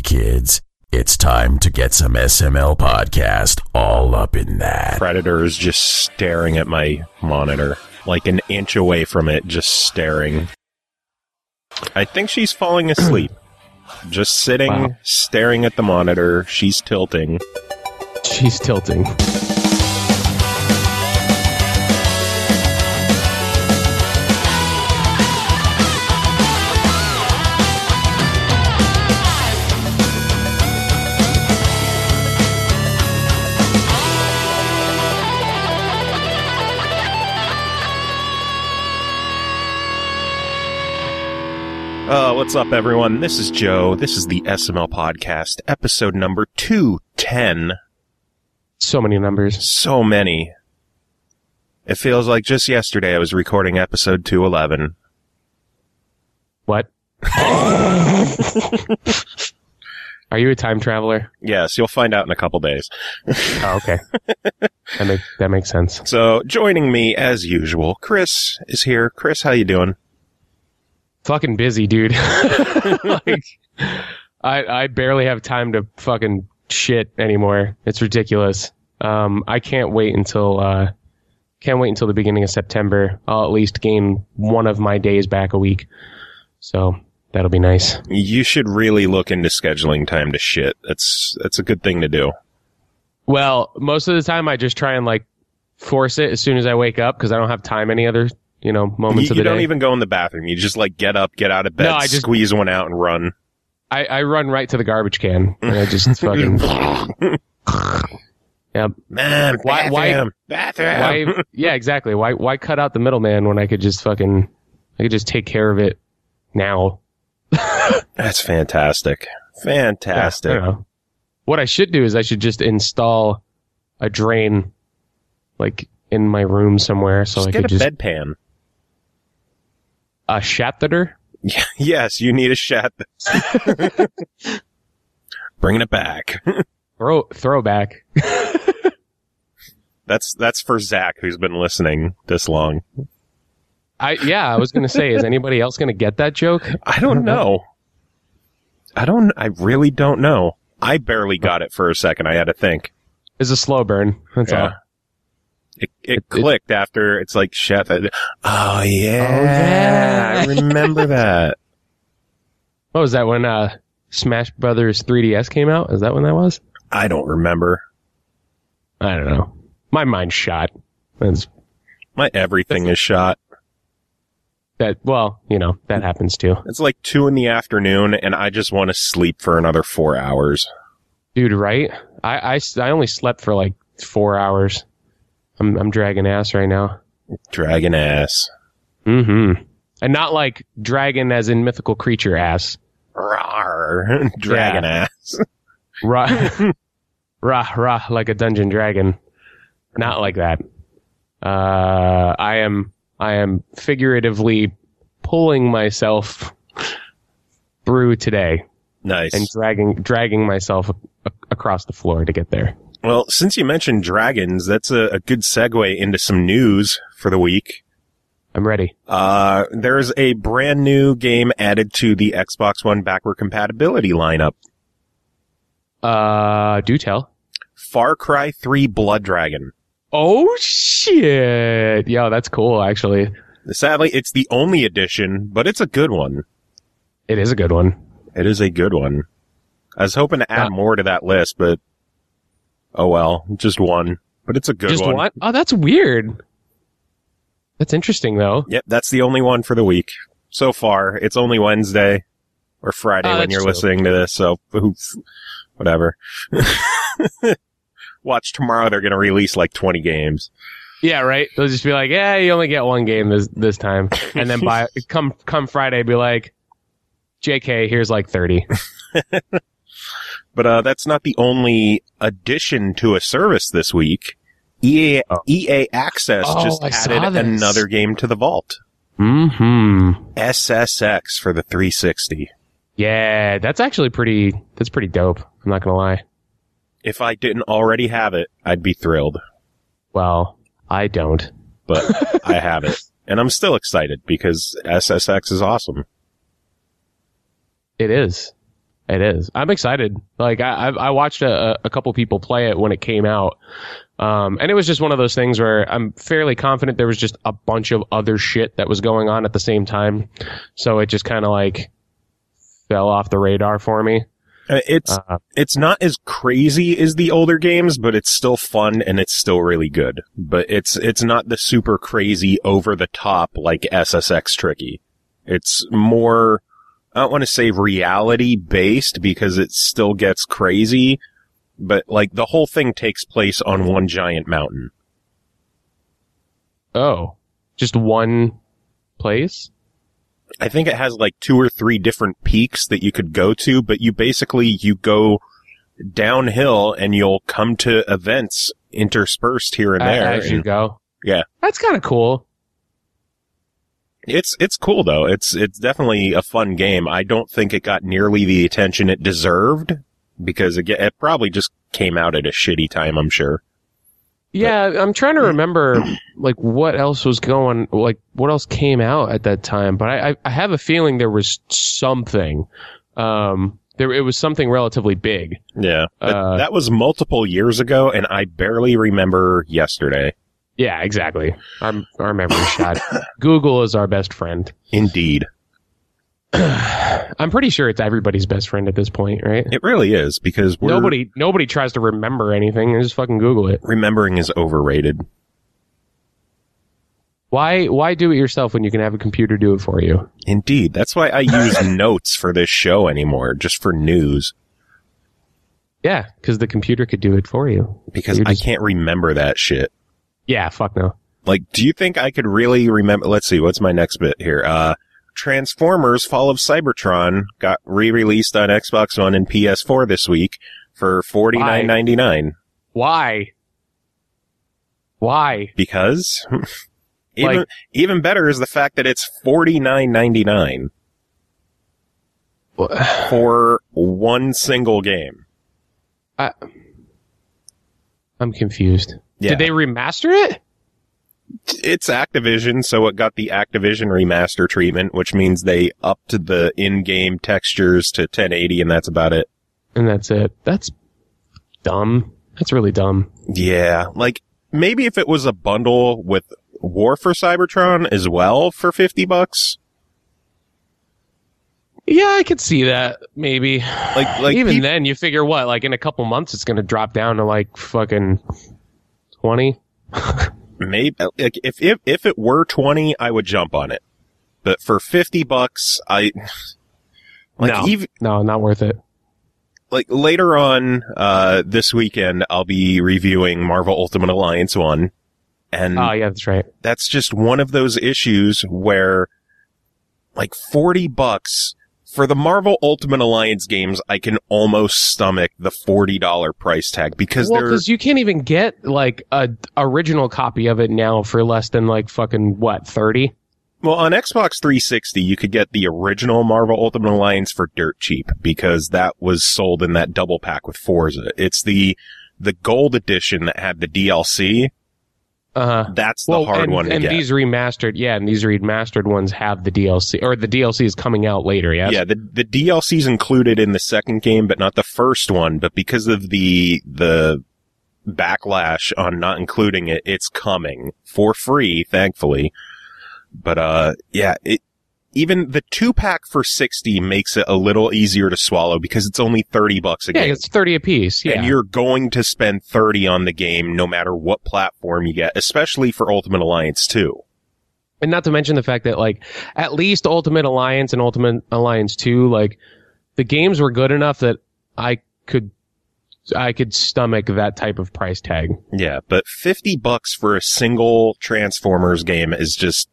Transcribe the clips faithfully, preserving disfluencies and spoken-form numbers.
kids. It's time to get some S M L podcast all up in that. Predator is just staring at my monitor, like an inch away from it, just staring. I think she's falling asleep. Just sitting, wow. staring at the monitor. She's tilting. She's tilting. Uh, what's up, everyone? This is Joe. This is the S M L Podcast, episode number two ten. So many numbers. So many. It feels like just yesterday I was recording episode two eleven. What? Are you a time traveler? Yes, you'll find out in a couple days. Oh, okay. That, make, that makes sense. So, joining me, as usual, Chris is here. Chris, how you doing? Fucking busy, dude. Like, I I barely have time to fucking shit anymore. It's ridiculous. Um, I can't wait until uh, can't wait until the beginning of September. I'll at least gain one of my days back a week, so that'll be nice. You should really look into scheduling time to shit. That's that's a good thing to do. Well, most of the time I just try and like force it as soon as I wake up because I don't have time any other. You know, moments you, of the you don't day. even go in the bathroom. You just like get up, get out of bed, no, I just, squeeze one out, and run. I, I run right to the garbage can, and I just fucking. Yep. Man, why? Bathroom, Why? bathroom. Why? Yeah, exactly. Why? Why cut out the middleman when I could just fucking? I could just take care of it now. That's fantastic. Fantastic. Yeah, I don't know. What I should do is I should just install a drain, like in my room somewhere, so just I get could a just bedpan. A shatter? Yeah, yes, you need a shat. Bringing it back. Throw throwback. That's that's for Zach, who's been listening this long. I yeah, I was gonna say, is anybody else gonna get that joke? I don't know. I don't. I really don't know. I barely got it for a second. I had to think. It's a slow burn. That's yeah. all. It, it, It- clicked after it's like chef. Oh yeah, Oh, yeah. I remember that. What was that when uh, Smash Brothers three D S came out? Is that when that was? I don't remember. I don't know. My mind's shot. That's, My everything is shot. that well, you know, that happens too. It's like two in the afternoon, and I just want to sleep for another four hours. Dude, right? I, I, s- I only slept for like four hours. I'm I'm dragging ass right now. Dragon ass. Mm-hmm. And not like dragon as in mythical creature ass. Rawr. Dragon Yeah. ass. Rah, rah, rah, like a dungeon dragon. Not like that. Uh, I am, I am figuratively pulling myself through today Nice. and dragging, dragging myself a- across the floor to get there. Well, since you mentioned dragons, that's a, a good segue into some news for the week. I'm ready. Uh, there's a brand new game added to the Xbox One backward compatibility lineup. Uh, do tell. Far Cry three Blood Dragon. Oh shit. Yo, that's cool, actually. Sadly, it's the only edition, but it's a good one. It is a good one. It is a good one. I was hoping to add Uh, more to that list, but oh well, just one. But it's a good Just one. one? Oh, that's weird. That's interesting, though. Yep, that's the only one for the week. So far, it's only Wednesday or Friday Oh, when that's you're true. listening to this, so oof, whatever. Watch tomorrow, they're going to release like twenty games. Yeah, right. They'll just be like, "Yeah, you only get one game this this time," and then by come come Friday, be like, "J K, here's like thirty." But uh, that's not the only addition to a service this week. E A, Oh. E A Access Oh, just I saw added this. another game to the vault. Hmm. S S X for the three sixty. Yeah, that's actually pretty. That's pretty dope. I'm not gonna lie. If I didn't already have it, I'd be thrilled. Well, I don't. But I have it. And I'm still excited because S S X is awesome. It is. It is. I'm excited. Like I, I've, I watched a, a couple people play it when it came out, um, and it was just one of those things where I'm fairly confident there was just a bunch of other shit that was going on at the same time, so it just kind of like fell off the radar for me. Uh, It's Uh, it's not as crazy as the older games, but it's still fun and it's still really good. But it's it's not the super crazy over the top like S S X Tricky. It's more, I don't want to say reality based because it still gets crazy, but like the whole thing takes place on one giant mountain. oh, just one place? I think it has like two or three different peaks that you could go to, but you basically, you go downhill and you'll come to events interspersed here and there. As you and- go. Yeah. That's kind of cool. It's, it's cool though. It's, it's definitely a fun game. I don't think it got nearly the attention it deserved because it, it probably just came out at a shitty time, I'm sure. Yeah, I'm trying to remember like what else was going, like what else came out at that time. But I, I, I have a feeling there was something. Um, there it was something relatively big. Yeah. But Uh, that was multiple years ago and I barely remember yesterday. Yeah, exactly. Our our memory shot. Google is our best friend. Indeed. I'm pretty sure it's everybody's best friend at this point, right? It really is because we're, Nobody nobody tries to remember anything. They just fucking Google it. remembering is overrated. Why why do it yourself when you can have a computer do it for you? Indeed. That's why I use notes for this show anymore, just for news. Yeah, because the computer could do it for you. Because You're I just- can't remember that shit. Yeah, fuck no. Like, do you think I could really remember? Let's see, what's my next bit here? Uh, Transformers Fall of Cybertron got re-released on Xbox One and P S four this week for forty-nine ninety-nine. Why? Why? Because even Like- even better is the fact that it's forty-nine ninety-nine for one single game. I, I'm confused. Yeah. Did they remaster it? It's Activision, so it got the Activision remaster treatment, which means they upped the in-game textures to ten eighty, and that's about it. And that's it. That's dumb. That's really dumb. Yeah, like, maybe if it was a bundle with War for Cybertron as well for fifty bucks. Yeah, I could see that. Maybe. Like, like Even peop- then, you figure what? Like in a couple months, it's going to drop down to like fucking twenty. maybe, like, if, if, if it were twenty, I would jump on it. But for fifty bucks, I, like, no, even, no, not worth it. like later on, uh, this weekend, I'll be reviewing Marvel Ultimate Alliance one. And Oh yeah, that's right. that's just one of those issues where, like, forty bucks for the Marvel Ultimate Alliance games, I can almost stomach the forty dollars price tag because Well, they're, because you can't even get like a original copy of it now for less than like fucking what thirty. well, on Xbox three sixty, you could get the original Marvel Ultimate Alliance for dirt cheap because that was sold in that double pack with Forza. It's the, the gold edition that had the D L C. Uh huh. That's the Well, hard and, one to and get. these remastered, yeah, and these remastered ones have the D L C, or the D L C is coming out later. Yes? Yeah, the the D L C's included in the second game, but not the first one. But because of the the backlash on not including it, it's coming for free, thankfully. But uh, yeah, it even the two pack for sixty makes it a little easier to swallow because it's only thirty bucks a Yeah, game. it's thirty a piece. Yeah. And you're going to spend thirty on the game no matter what platform you get, especially for Ultimate Alliance two. And not to mention the fact that, like, at least Ultimate Alliance and Ultimate Alliance two, like, the games were good enough that I could, I could stomach that type of price tag. Yeah, but fifty bucks for a single Transformers game is just,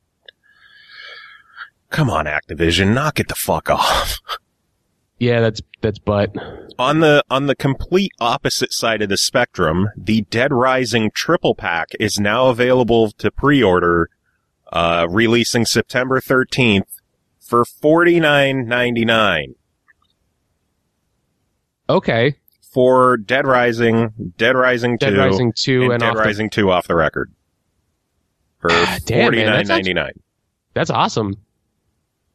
come on, Activision, knock it the fuck off. Yeah, that's, that's butt. On the, on the complete opposite side of the spectrum, the Dead Rising triple pack is now available to pre-order, uh, releasing September thirteenth for forty-nine ninety-nine. Okay. For Dead Rising, Dead Rising two, Dead Rising two and, and, Dead off the- Rising two off the record. For Damn, man, forty-nine that's ninety-nine. That's awesome.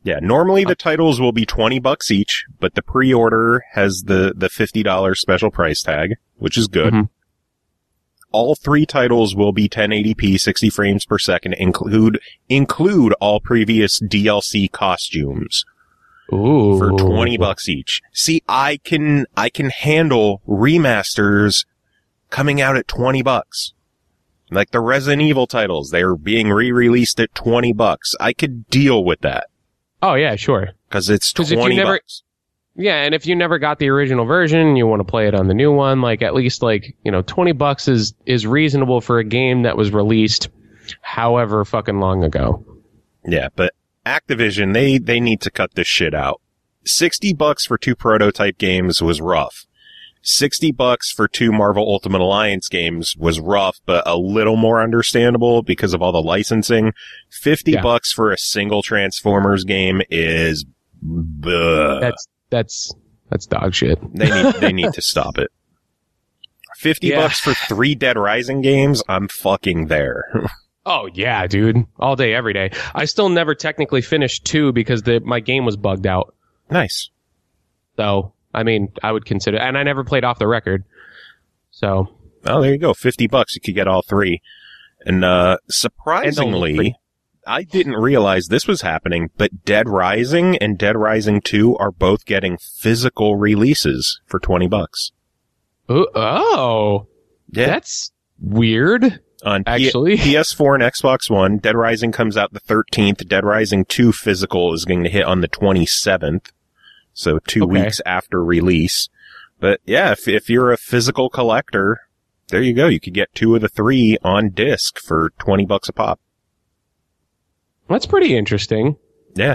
Yeah, normally the titles will be twenty bucks each, but the pre-order has the, the fifty dollars special price tag, which is good. Mm-hmm. All three titles will be ten eighty p, sixty frames per second, include, include all previous D L C costumes. Ooh. For twenty bucks each. See, I can, I can handle remasters coming out at twenty bucks. Like the Resident Evil titles, they're being re-released at twenty bucks. I could deal with that. Oh yeah, sure. Cause it's Cause if you twenty never, bucks. Yeah, and if you never got the original version, you want to play it on the new one, like at least like, you know, twenty bucks is, is reasonable for a game that was released however fucking long ago. Yeah, but Activision, they, they need to cut this shit out. sixty bucks for two prototype games was rough. sixty bucks for two Marvel Ultimate Alliance games was rough, but a little more understandable because of all the licensing. fifty Yeah. bucks for a single Transformers game is, bleh. That's, that's, that's dog shit. They need, they need to stop it. fifty Yeah. bucks for three Dead Rising games, I'm fucking there. Oh yeah, dude. All day, every day. I still never technically finished two because the, my game was bugged out. Nice. So, I mean, I would consider, and I never played off the record. So. Well, there you go. fifty bucks, you could get all three. And, uh, surprisingly, And I didn't realize this was happening, but Dead Rising and Dead Rising two are both getting physical releases for twenty bucks. Oh, oh, Yeah. that's weird. On P- actually. P S four and Xbox One, Dead Rising comes out the thirteenth. Dead Rising two physical is going to hit on the twenty-seventh. So two Okay. weeks after release. But yeah, if, if you're a physical collector, there you go. You could get two of the three on disc for twenty bucks a pop. That's pretty interesting. Yeah.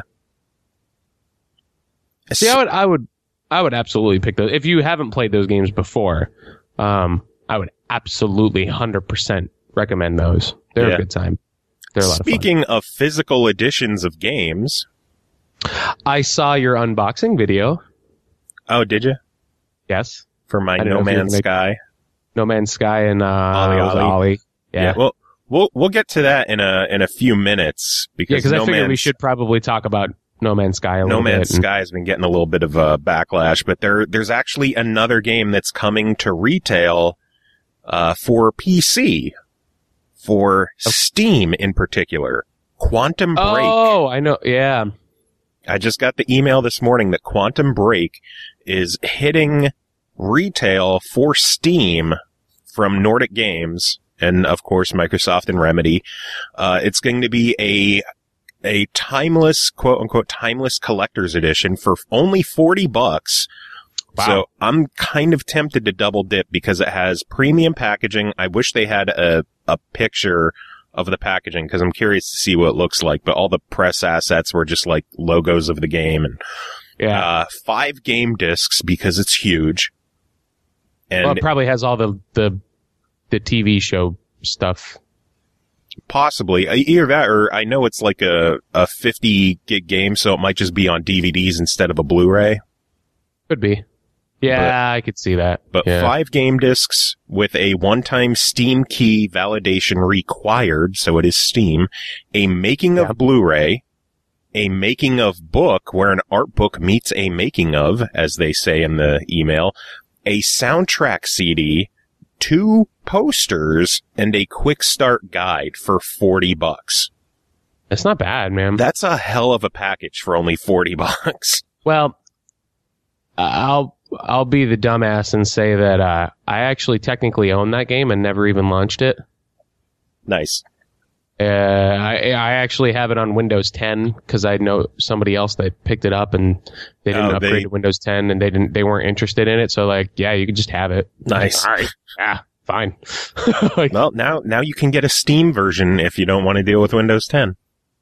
See, I would, I would, I would absolutely pick those. If you haven't played those games before, um, I would absolutely one hundred percent recommend those. They're Yeah. a good time. They're a lot Speaking of physical editions of games. of fun. I saw your unboxing video. Oh, did you? Yes. For my I didn't No know if you were Man's gonna- Sky. No Man's Sky and, uh, Ollie was it Ollie. Ollie. Yeah. Well, we'll, we'll get to that in a, in a few minutes Yeah, because because No I figured we Man's- should probably talk about No Man's Sky a No little Man's bit. and- Sky has been getting a little bit of a backlash, but there, there's actually another game that's coming to retail, uh, for P C, for Steam in particular. Quantum Break. Oh, I know. Yeah. I just got the email this morning that Quantum Break is hitting retail for Steam from Nordic Games and, of course, Microsoft and Remedy. Uh, it's going to be a a timeless, quote unquote, timeless collector's edition for only forty bucks. Wow. So I'm kind of tempted to double dip because it has premium packaging. I wish they had a, a picture of the packaging because I'm curious to see what it looks like, but all the press assets were just like logos of the game and, Yeah. uh, five game discs because it's huge. And Well, it probably has all the, the, the T V show stuff. possibly uh, either that or I know it's like a, a fifty gig game, so it might just be on D V Ds instead of a Blu-ray. Could be. Yeah, I could see that. But yeah. five game discs with a one-time Steam key validation required, so it is Steam, a making of Yeah. Blu-ray, a making of book, where an art book meets a making of, as they say in the email, a soundtrack C D, two posters, and a quick start guide for forty bucks. It's not bad, man. That's a hell of a package for only forty bucks. Well, I'll I'll be the dumbass and say that uh, I actually technically own that game and never even launched it. Nice. Uh, I I actually have it on Windows ten because I know somebody else that picked it up and they didn't Oh, upgrade they- to Windows ten and they didn't they weren't interested in it. So like, yeah, you could just have it. Nice. All right. Yeah, fine. Like, Well, now, now you can get a Steam version if you don't want to deal with Windows ten.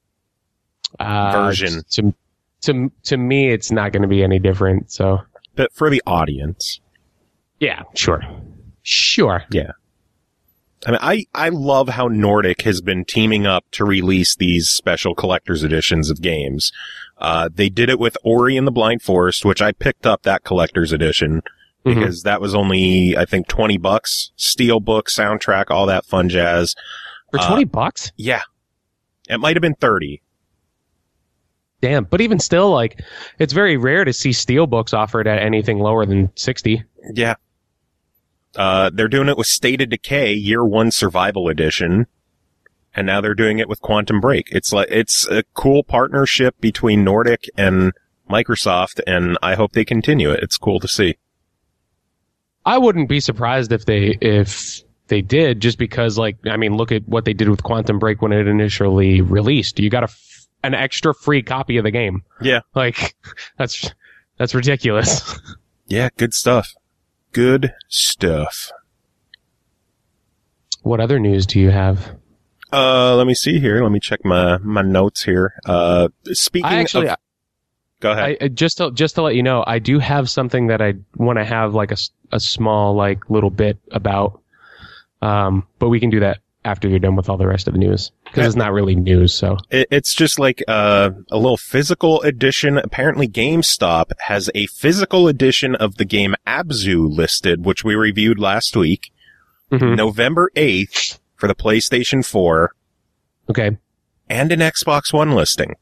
uh, version. To to to me, it's not going to be any different. So But for the audience. yeah, sure, sure. Yeah. I mean, I, I love how Nordic has been teaming up to release these special collector's editions of games. Uh, they did it with Ori and the Blind Forest, which I picked up that collector's edition Mhm. because that was only, I think, twenty bucks. Steelbook, soundtrack, all that fun jazz. For Uh, twenty bucks. Yeah. It might have been thirty. Damn. But even still, like, it's very rare to see Steelbooks offered at anything lower than sixty. Yeah. Uh, they're doing it with State of Decay Year One Survival Edition, and now they're doing it with Quantum Break. It's like it's a cool partnership between Nordic and Microsoft, and I hope they continue it. It's cool to see. I wouldn't be surprised if they if they did, just because, like, I mean, look at what they did with Quantum Break when it initially released. You got a f- an extra free copy of the game. Yeah, like that's that's ridiculous. Yeah, good stuff. Good stuff. What other news do you have? Uh, let me see here. Let me check my my notes here. Uh, speaking I actually, of, go ahead. I, just to just to let you know, I do have something that I want to have like a, a small like little bit about. Um, but we can do that after you're done with all the rest of the news, because it's not really news. So it, it's just like uh, a little physical edition. Apparently, GameStop has a physical edition of the game Abzu listed, which we reviewed last week, mm-hmm. November eighth for the PlayStation four. Okay, and an Xbox One listing.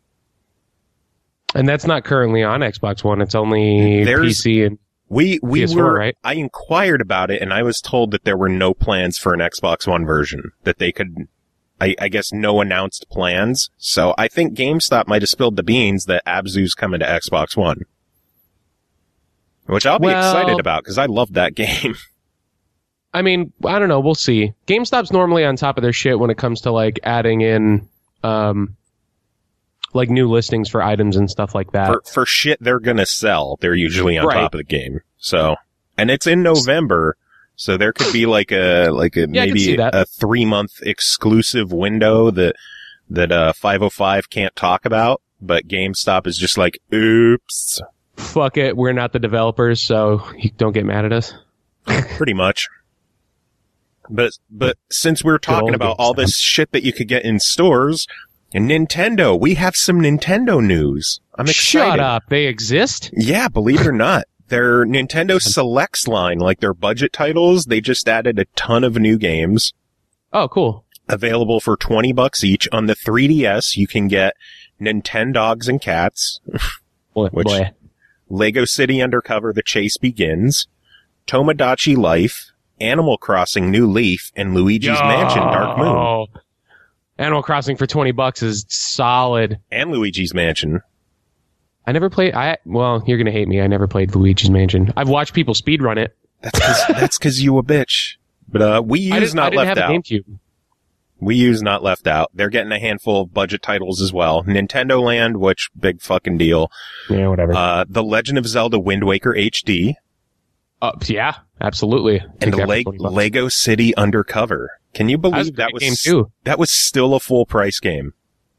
And that's not currently on Xbox One. It's only There's, P C and we we P S four, were. Right? I inquired about it, and I was told that there were no plans for an Xbox One version. That they could, I, I guess, no announced plans. So I think GameStop might have spilled the beans that Abzu's coming to Xbox One, which I'll be well, excited about because I love that game. I mean, I don't know. We'll see. GameStop's normally on top of their shit when it comes to like adding in, um, like new listings for items and stuff like that. For, for shit they're gonna sell, they're usually on right. top of the game. So, and it's in November, so there could be like a like a yeah, maybe a three month exclusive window that that uh five oh five can't talk about, but GameStop is just like, oops. Fuck it, we're not the developers, so you don't get mad at us. Pretty much. But but since we're talking about all this shit that you could get in stores. And Nintendo, we have some Nintendo news. I'm excited. Shut up. They exist? Yeah, believe it or not. Their Nintendo Selects line, like their budget titles, they just added a ton of new games. Oh, cool. Available for twenty bucks each. On the three D S, you can get Nintendogs and Cats. Boy, which boy. Lego City Undercover, The Chase Begins. Tomodachi Life, Animal Crossing New Leaf, and Luigi's Yo. Mansion Dark Moon. Animal Crossing for twenty bucks is solid. And Luigi's Mansion. I never played, I, well, you're gonna hate me. I never played Luigi's Mansion. I've watched people speedrun it. That's cause, that's cause you a bitch. But, uh, Wii U's not I didn't left have out. a GameCube. Wii U's not left out. They're getting a handful of budget titles as well. Nintendo Land, which, big fucking deal. Yeah, whatever. Uh, The Legend of Zelda Wind Waker H D. Uh, yeah, absolutely. And the Le- Lego City Undercover. Can you believe that was, that was, game too. that was still a full price game?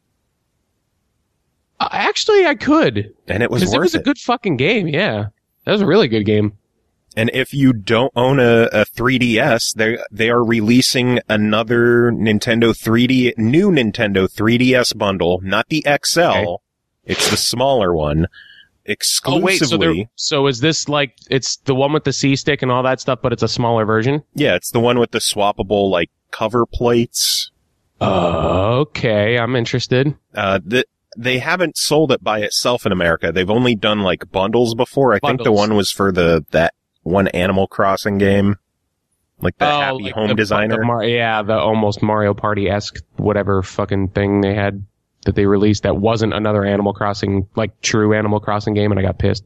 Uh, actually, I could. And it was worth it. It was a good fucking game, yeah. That was a really good game. And if you don't own a, a three D S, they they are releasing another Nintendo three D, new Nintendo three D S bundle, not the X L. Okay. It's the smaller one. Exclusively. Oh, wait, so, there, so is this like, it's the one with the C-stick and all that stuff, but it's a smaller version? Yeah, it's the one with the swappable, like, cover plates. Uh, okay, I'm interested. Uh, the, they haven't sold it by itself in America. They've only done, like, bundles before. I bundles. think the one was for the, that one Animal Crossing game. Like the oh, Happy like Home the, Designer. The Mar- yeah, the almost Mario Party-esque whatever fucking thing they had. That they released that wasn't another Animal Crossing, like true Animal Crossing game, and I got pissed.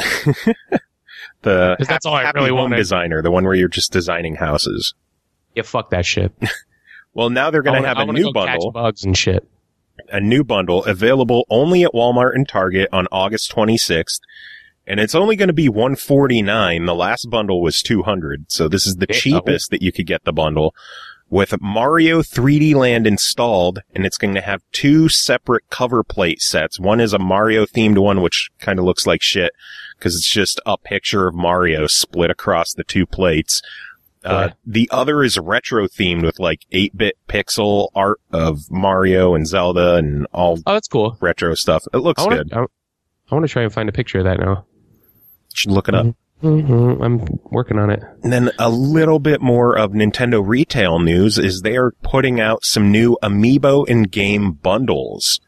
the ha- that's all I Happy really Home wanted. Designer, the one where you're just designing houses. Yeah, fuck that shit. Well, now they're going to have I a new go bundle. Catch bugs and shit. A new bundle available only at Walmart and Target on August twenty-sixth, and it's only going to be one hundred forty-nine dollars. The last bundle was two hundred dollars, so this is the it, cheapest oh. that you could get the bundle. With Mario three D Land installed, and it's going to have two separate cover plate sets. One is a Mario-themed one, which kind of looks like shit, because it's just a picture of Mario split across the two plates. Uh, yeah. The other is retro-themed with, like, eight-bit pixel art of Mario and Zelda and all oh, that's cool. retro stuff. It looks I wanna, good. I, I want to try and find a picture of that now. You should look it up. Mm-hmm. I'm working on it. And then a little bit more of Nintendo retail news is they are putting out some new Amiibo and game bundles.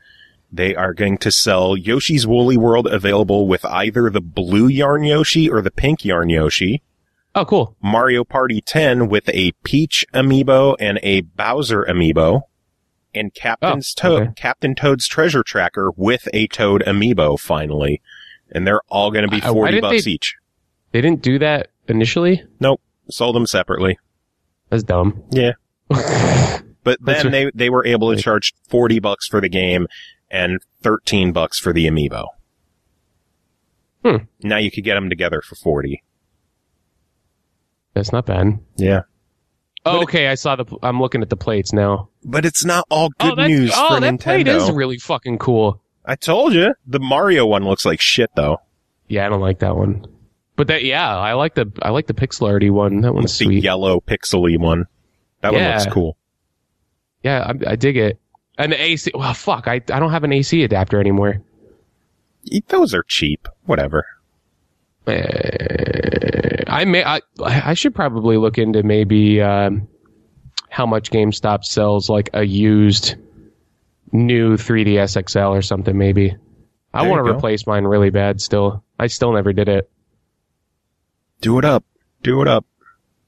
They are going to sell Yoshi's Woolly World available with either the blue yarn Yoshi or the pink yarn Yoshi. Oh, cool. Mario Party ten with a Peach amiibo and a Bowser amiibo. And Captain's Oh, Toad, okay. Captain Toad's Treasure Tracker with a Toad amiibo, finally. And they're all going to be Uh, why forty didn't bucks they- each. They didn't do that initially? Nope. Sold them separately. That's dumb. Yeah. But That's then right. they, they were able to charge forty bucks for the game and thirteen bucks for the amiibo. Hmm. Now you could get them together for forty. That's not bad. Yeah. Oh, okay, I saw the. I'm looking at the plates now. But it's not all good oh, that, news oh, for that Nintendo. plate is really fucking cool. I told you. The Mario one looks like shit, though. Yeah, I don't like that one. But that, yeah, I like the I like the pixel arty one. That one's It's the sweet. yellow pixely one. That one Yeah. looks cool. Yeah, I, I dig it. And the A C. Well, fuck, I I don't have an A C adapter anymore. Those are cheap. Whatever. Uh, I may. I I should probably look into maybe um, how much GameStop sells like a used new three D S X L or something. Maybe I There want you to go. replace mine really bad. Still, I still never did it. Do it up. Do it up.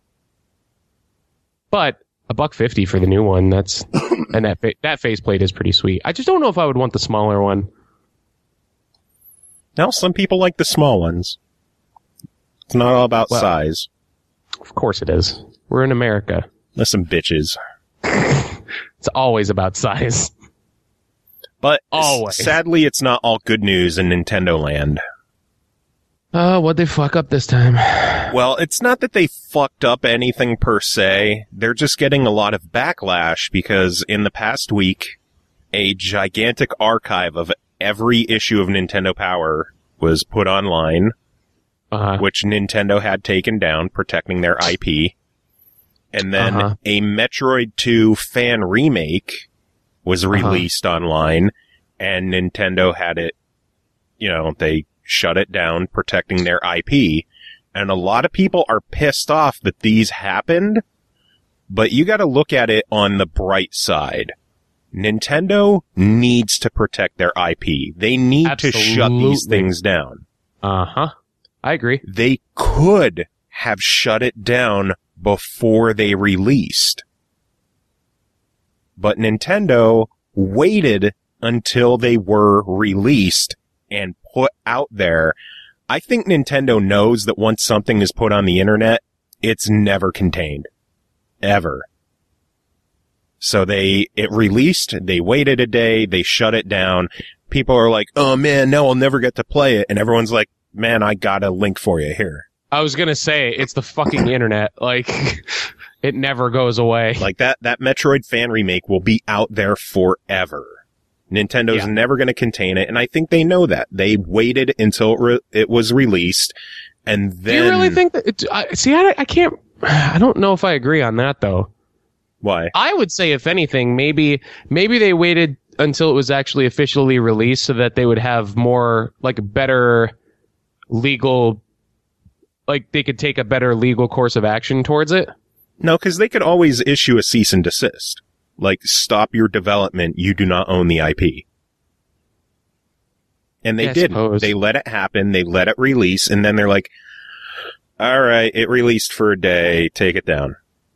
But a buck fifty for the new one. That's and that fa- that faceplate is pretty sweet. I just don't know if I would want the smaller one. Now, some people like the small ones. It's not all about Well- size. Of course it is. We're in America. Listen, bitches. It's always about size. But Always. s- sadly, it's not all good news in Nintendo land. Oh, what'd they fuck up this time? Well, it's not that they fucked up anything per se. They're just getting a lot of backlash because in the past week, a gigantic archive of every issue of Nintendo Power was put online, Uh, which Nintendo had taken down, protecting their I P. And then Uh-huh. a Metroid two fan remake was Uh-huh. released online, and Nintendo had it, you know, they shut it down, protecting their I P. And a lot of people are pissed off that these happened, but you gotta look at it on the bright side. Nintendo needs to protect their I P. They need to shut these Absolutely. things down. uh-huh. I agree. They could have shut it down before they released. But Nintendo waited until they were released and put out there. I think Nintendo knows that once something is put on the internet, it's never contained. Ever. So they, it released, they waited a day, they shut it down. People are like, oh man, no, I'll never get to play it. And everyone's like, man, I got a link for you here. I was gonna say, it's the fucking internet. Like, it never goes away. Like that, that Metroid fan remake will be out there forever. Nintendo's Yeah. never going to contain it, and I think they know that. They waited until it, re- it was released, and then... Do you really think that? It, I, see, I, I can't. I don't know if I agree on that though. Why? I would say, if anything, maybe maybe they waited until it was actually officially released so that they would have more, like, better legal, like they could take a better legal course of action towards it. No, because they could always issue a cease and desist. Like, stop your development, you do not own the I P. And they Yeah, I didn't. suppose. They let it happen, they let it release, and then they're like, alright, it released for a day, take it down.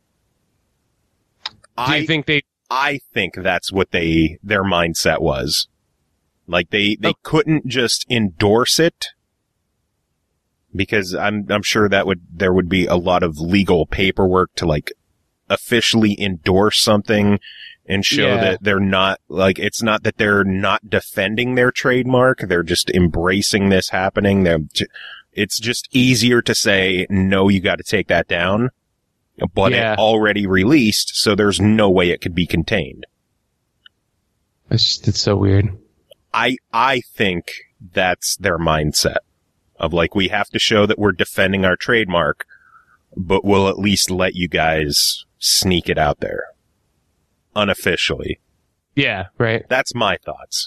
Do I you think they? I think that's what they, their mindset was. Like they, they Oh. couldn't just endorse it because I'm, I'm sure that would, there would be a lot of legal paperwork to like officially endorse something and show Yeah. that they're not like, it's not that they're not defending their trademark. They're just embracing this happening. They're, j- it's just easier to say, no, you got to take that down. But Yeah. it already released, so there's no way it could be contained. It's, just, it's so weird. I I think that's their mindset of like, we have to show that we're defending our trademark, but we'll at least let you guys sneak it out there unofficially. Yeah, right. That's my thoughts.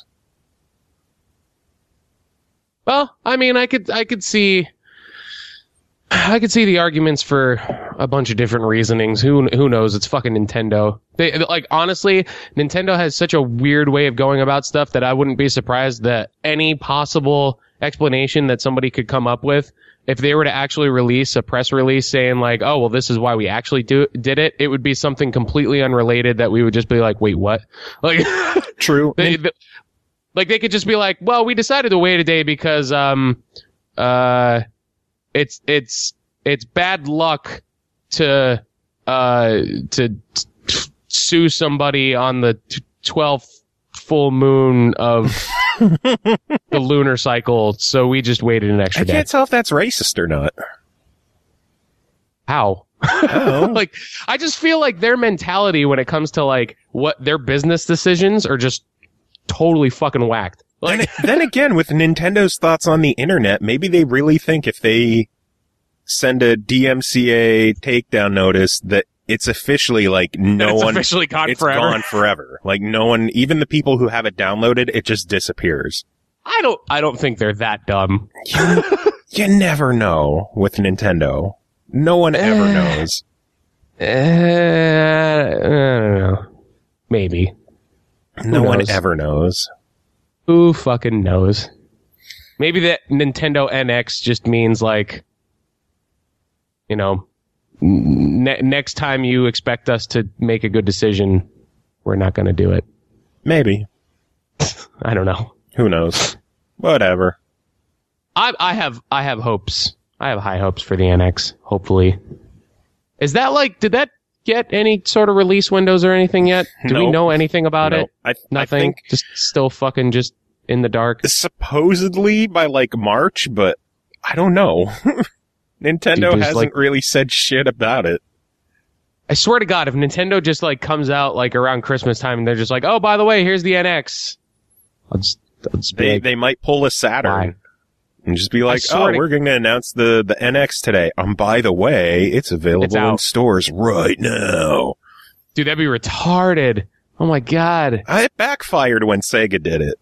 Well, I mean, I could, I could see. I could see the arguments for a bunch of different reasonings. Who who knows? It's fucking Nintendo. They like honestly, Nintendo has such a weird way of going about stuff that I wouldn't be surprised that any possible explanation that somebody could come up with, if they were to actually release a press release saying like, oh well, this is why we actually do did it, it would be something completely unrelated that we would just be like, wait, what? Like, true. They, they, like they could just be like, well, we decided to wait a day because um uh. It's it's it's bad luck to uh to t- sue somebody on the twelfth full moon of the lunar cycle, so we just waited an extra I day. can't tell if that's racist or not. How? Oh. Like, I just feel like their mentality when it comes to like what their business decisions are just totally fucking whacked. Like, then, then again, with Nintendo's thoughts on the internet, maybe they really think if they send a D M C A takedown notice that it's officially like no it's one, officially gone it's forever. gone forever. Like no one, even the people who have it downloaded, it just disappears. I don't, I don't think they're that dumb. You, you never know with Nintendo. No one ever knows. Uh, I don't know. Maybe. No Who one knows? ever knows. Who fucking knows? Maybe that Nintendo N X just means like, you know, ne- next time you expect us to make a good decision, we're not going to do it. Maybe. I don't know. Who knows? Whatever. I, I have, I have hopes. I have high hopes for the N X. Hopefully, is that like? Did that get any sort of release windows or anything yet? Do Nope. we know anything about No. it? I, Nothing. I think Just still fucking just in the dark. supposedly by like March, but I don't know. Nintendo Dude, there's, hasn't like- really said shit about it. I swear to God, if Nintendo just like comes out like around Christmas time and they're just like, oh, by the way, here's the N X. I'll just, I'll just be They like, they might pull a Saturn Why? and just be like, swear oh, to- we're going to announce the, the N X today. Um, by the way, it's available It's in out. stores right now. dude, that'd be retarded. Oh my God. It backfired when Sega did it.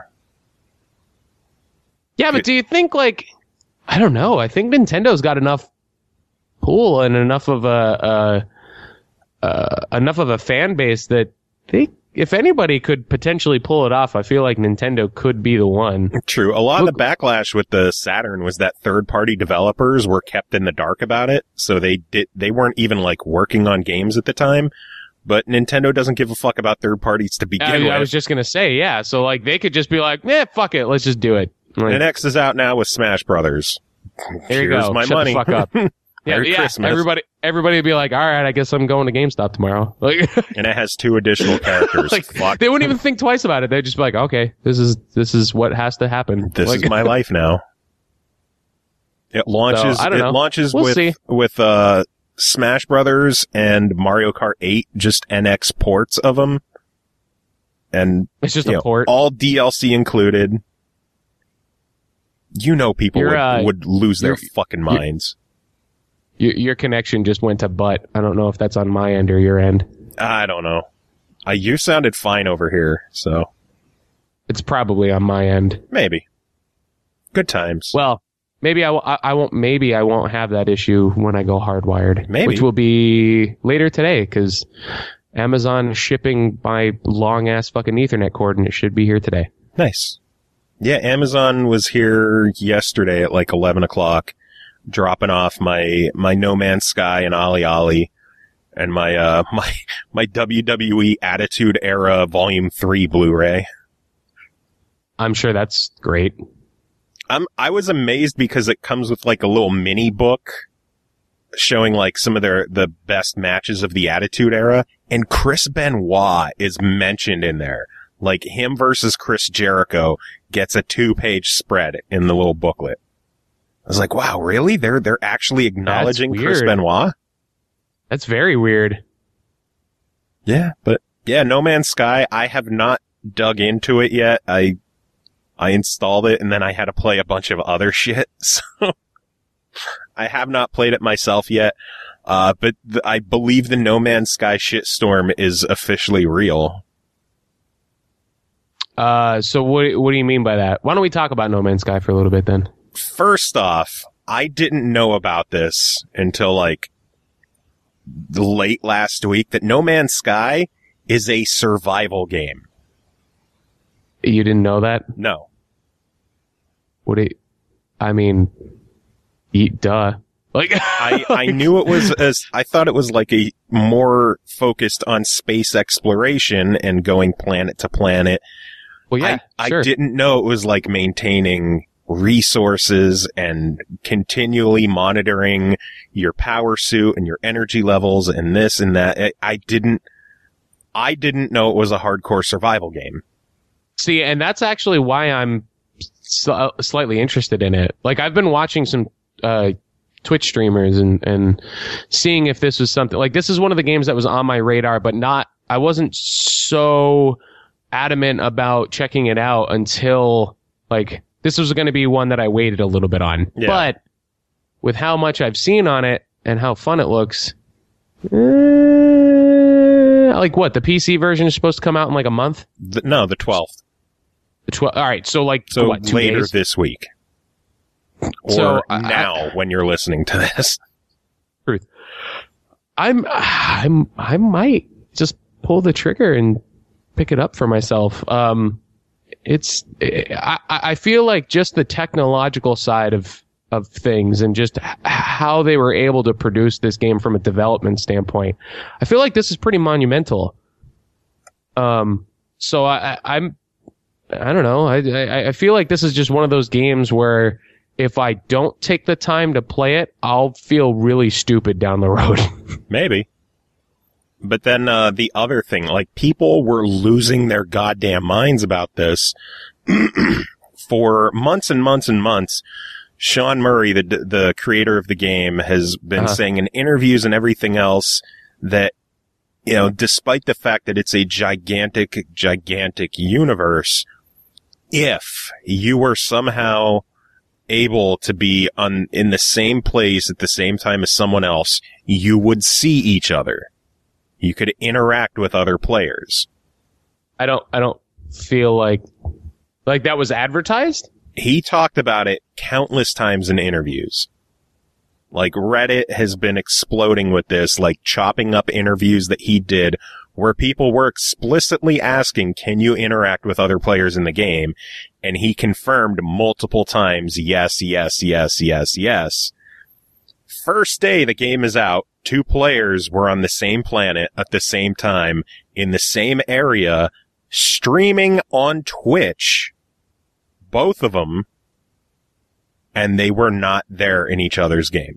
Yeah, but do you think like, I don't know. I think Nintendo's got enough pull and enough of a, uh, uh, enough of a fan base that they, if anybody could potentially pull it off, I feel like Nintendo could be the one. True. A lot of the backlash with the Saturn was that third-party developers were kept in the dark about it, so they did they weren't even like working on games at the time. But Nintendo doesn't give a fuck about third parties to begin I, with. I was just gonna say, yeah. So like, they could just be like, eh, fuck it, let's just do it. Like, N X is out now with Smash Brothers. there you Here's go. my Shut money. the fuck up. Yeah, Merry yeah. Christmas. Everybody, everybody would be like, all right, I guess I'm going to GameStop tomorrow. Like, And it has two additional characters. like Fuck. they wouldn't even think twice about it. They'd just be like, okay, this is this is what has to happen. This Like, is my life now. It launches. So, I don't it know. launches We'll with see. with uh, Smash Brothers and Mario Kart eight, just N X ports of them, and It's just you a know, port. all D L C included. You know, people You're, would, uh, would lose their you're- fucking minds. Your, your connection just went to butt. I don't know if that's on my end or your end. I don't know. Uh, you sounded fine over here, so It's probably on my end. maybe. Good times. Well, maybe I, w- I, I won't. Maybe I won't have that issue when I go hardwired. Maybe. Which will be later today because Amazon is shipping my long ass fucking Ethernet cord and it should be here today. Nice. Yeah, Amazon was here yesterday at like eleven o'clock, dropping off my, my No Man's Sky and Ollie Ollie and my, uh, my, my W W E Attitude Era Volume three Blu-ray. I'm sure that's great. I'm, I was amazed because it comes with like a little mini book showing like some of their, the best matches of the Attitude Era, and Chris Benoit is mentioned in there. Like him versus Chris Jericho gets a two-page spread in the little booklet. I was like, wow, really? They're, they're actually acknowledging That's Chris weird. Benoit? That's very weird. Yeah, but yeah, No Man's Sky, I have not dug into it yet. I, I installed it and then I had to play a bunch of other shit. So I have not played it myself yet. Uh, but th- I believe the No Man's Sky shitstorm is officially real. Uh, so what what do you mean by that? Why don't we talk about No Man's Sky for a little bit then? First off, I didn't know about this until like late last week that No Man's Sky is a survival game. You didn't know that? No. What it? I mean, eat duh. Like I, I knew it was as I thought it was like a more focused on space exploration and going planet to planet. Well, yeah, I, sure. I didn't know it was like maintaining resources and continually monitoring your power suit and your energy levels and this and that. I, I didn't, I didn't know it was a hardcore survival game. See, and that's actually why I'm sl- slightly interested in it. Like, I've been watching some, uh, Twitch streamers and, and seeing if this was something like this is one of the games that was on my radar, but not, I wasn't so adamant about checking it out until like this was going to be one that I waited a little bit on. Yeah. But with how much I've seen on it and how fun it looks, eh, like what the P C version is supposed to come out in like a month? The, no, the twelfth. The twelve. All right. So like So what, two later days? this week. Or So, I- now when you're listening to this. Truth. I'm, I'm, I might just pull the trigger and pick it up for myself. Um, it's, I, I feel like just the technological side of, of things and just h- how they were able to produce this game from a development standpoint. I feel like this is pretty monumental. Um, so I, I I'm, I don't know. I, I, I feel like this is just one of those games where if I don't take the time to play it, I'll feel really stupid down the road. Maybe. But then uh, the other thing, like people were losing their goddamn minds about this for months and months and months. Sean Murray, the the creator of the game, has been Uh-huh. saying in interviews and everything else that, you know, despite the fact that it's a gigantic, gigantic universe, if you were somehow able to be on in the same place at the same time as someone else, you would see each other. You could interact with other players. I don't, I don't feel like, like that was advertised. He talked about it countless times in interviews. Like Reddit has been exploding with this, like chopping up interviews that he did where people were explicitly asking, can you interact with other players in the game? And he confirmed multiple times, yes, yes, yes, yes, yes. First day the game is out, two players were on the same planet at the same time in the same area, streaming on Twitch, both of them, and they were not there in each other's game.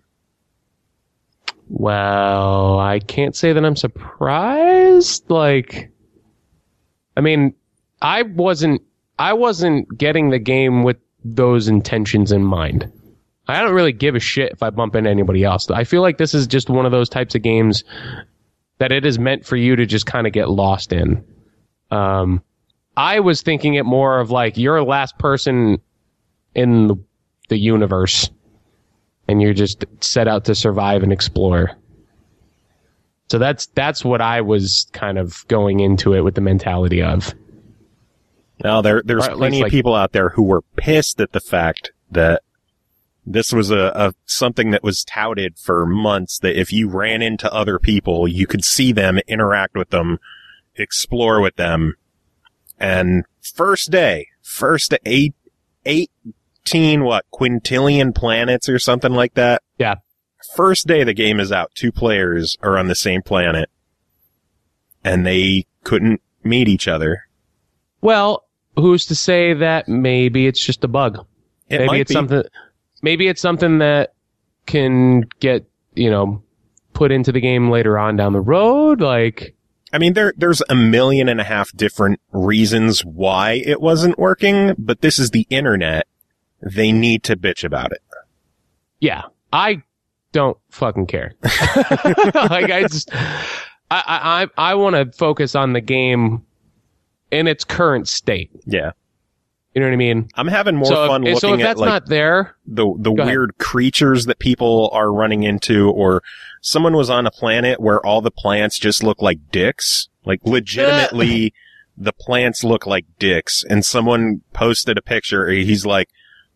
Well, I can't say that I'm surprised. Like, I mean, I wasn't, I wasn't getting the game with those intentions in mind. I don't really give a shit if I bump into anybody else. I feel like this is just one of those types of games that it is meant for you to just kind of get lost in. Um, I was thinking it more of like you're the last person in the, the universe and you're just set out to survive and explore. So that's that's what I was kind of going into it with the mentality of. Now, there there's Or at plenty least, of like- people out there who were pissed at the fact that this was a, a something that was touted for months, that if you ran into other people, you could see them, interact with them, explore with them. And first day, first eight, eighteen, what, quintillion planets or something like that? Yeah. First day the game is out, two players are on the same planet, and they couldn't meet each other. Well, who's to say that maybe it's just a bug? It maybe might it's be. something. Maybe it's something that can get, you know, put into the game later on down the road. Like, I mean, there there's a million and a half different reasons why it wasn't working, but this is the internet. They need to bitch about it. yeah, I don't fucking care. Like, I just, I, I, I want to focus on the game in its current state. Yeah. You know what I mean? I'm having more so fun if, looking so if at that's like not there, the the Go ahead. weird creatures that people are running into, or someone was on a planet where all the plants just look like dicks. Like legitimately the plants look like dicks, and someone posted a picture. He's like,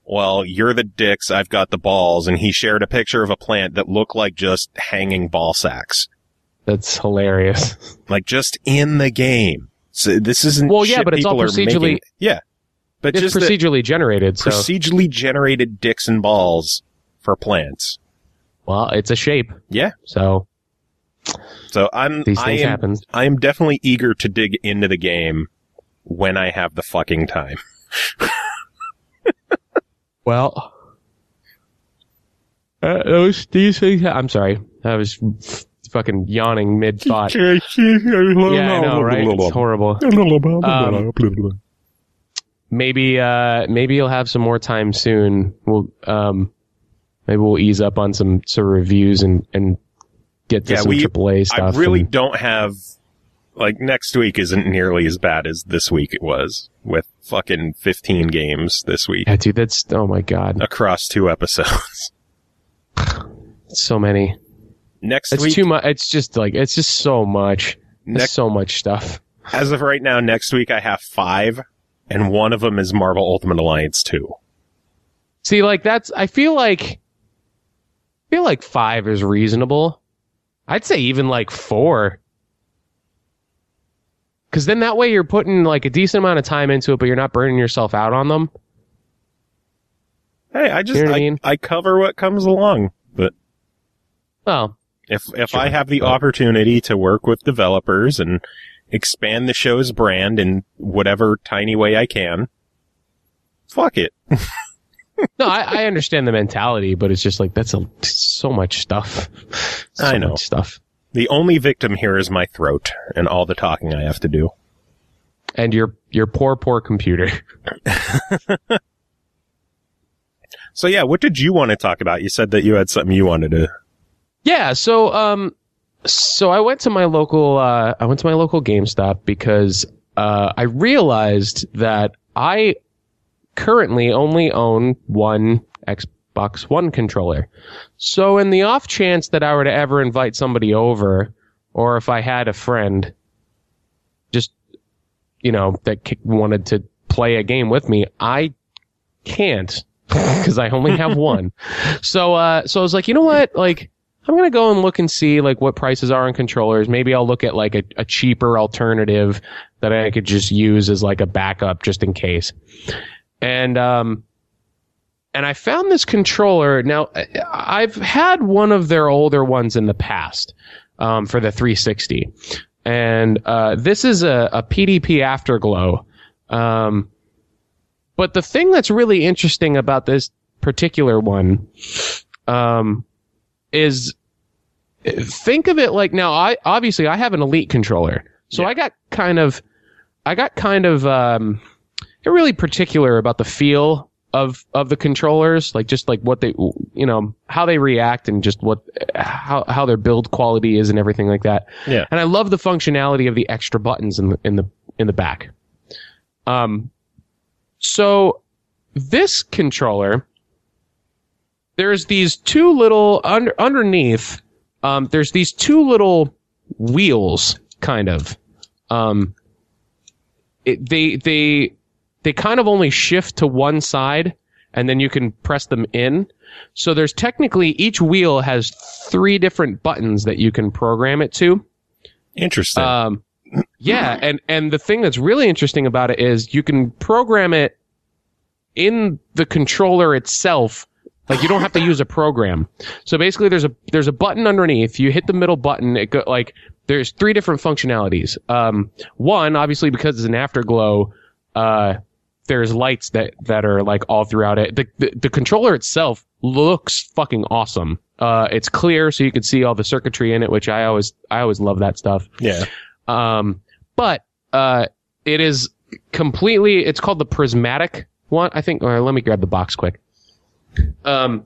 well, you're the dicks, I've got the balls, and he shared a picture of a plant that looked like just hanging ball sacks. That's hilarious. Like, just in the game. So this isn't Well, yeah, shit but it's all people are procedurally... making. Yeah. But It's just the procedurally generated, so... procedurally generated dicks and balls for plants. Well, it's a shape, Yeah. so So I'm, these I things am, happen. I am definitely eager to dig into the game when I have the fucking time. Well, uh, those these things. I'm sorry, I was f- fucking yawning mid thought. Yeah, I know, right? It's horrible. Um, maybe, uh, maybe you'll have some more time soon. We'll, um, maybe we'll ease up on some some reviews and and get to Yeah, some we- triple A stuff. I really and- don't have, like, next week isn't nearly as bad as this week it was, with fucking fifteen games this week yeah, dude, that's oh my god, across two episodes. so many. Next It's week, too much. It's just like it's just so much. There's Next- so much stuff. as of right now, next week I have five, and one of them is Marvel Ultimate Alliance two. See, like that's. I feel like. I feel like five is reasonable. I'd say even like four. Because then that way you're putting like a decent amount of time into it, but you're not burning yourself out on them. Hey, I just, You know what I, I mean? I cover what comes along, but Well, if, if Sure. I have the But- opportunity to work with developers and expand the show's brand in whatever tiny way I can, fuck it. no, I, I understand the mentality, but it's just like that's a, so much stuff. So I know. much stuff. The only victim here is my throat and all the talking I have to do. And your your poor, poor computer. So yeah, what did you want to talk about? You said that you had something you wanted to. Yeah, so um so I went to my local uh I went to my local GameStop because uh I realized that I currently only own one Xbox One controller. So in the off chance that I were to ever invite somebody over, or if I had a friend just you know that k- wanted to play a game with me, I can't because I only have one. So uh so I was like, you know what? Like I'm going to go and look and see like what prices are on controllers. Maybe I'll look at like a, a cheaper alternative that I could just use as like a backup just in case. And, um, and I found this controller. Now I've had one of their older ones in the past, um, for the three sixty. And, uh, this is a, a P D P Afterglow. Um, but the thing that's really interesting about this particular one, um, is think of it like now I obviously I have an Elite controller. So Yeah. I got kind of I got kind of um really particular about the feel of of the controllers, like just like what they you know, how they react and just what how how their build quality is and everything like that. Yeah. And I love the functionality of the extra buttons in the in the in the back. Um so this controller, there's these two little under, underneath. Um, there's these two little wheels, kind of. Um, it, they they they kind of only shift to one side, and then you can press them in. So there's technically each wheel has three different buttons that you can program it to. Interesting. Um, yeah, and and the thing that's really interesting about it is you can program it in the controller itself. Like you don't have to use a program. So basically, there's a there's a button underneath. You hit the middle button. It go like there's three different functionalities. Um, one, obviously, because it's an afterglow, uh, there's lights that that are like all throughout it. The the, the controller itself looks fucking awesome. Uh, it's clear, so you can see all the circuitry in it, which I always I always love that stuff. yeah. Um, but uh, it is completely. It's called the prismatic one, I think. Or let me grab the box quick. Um.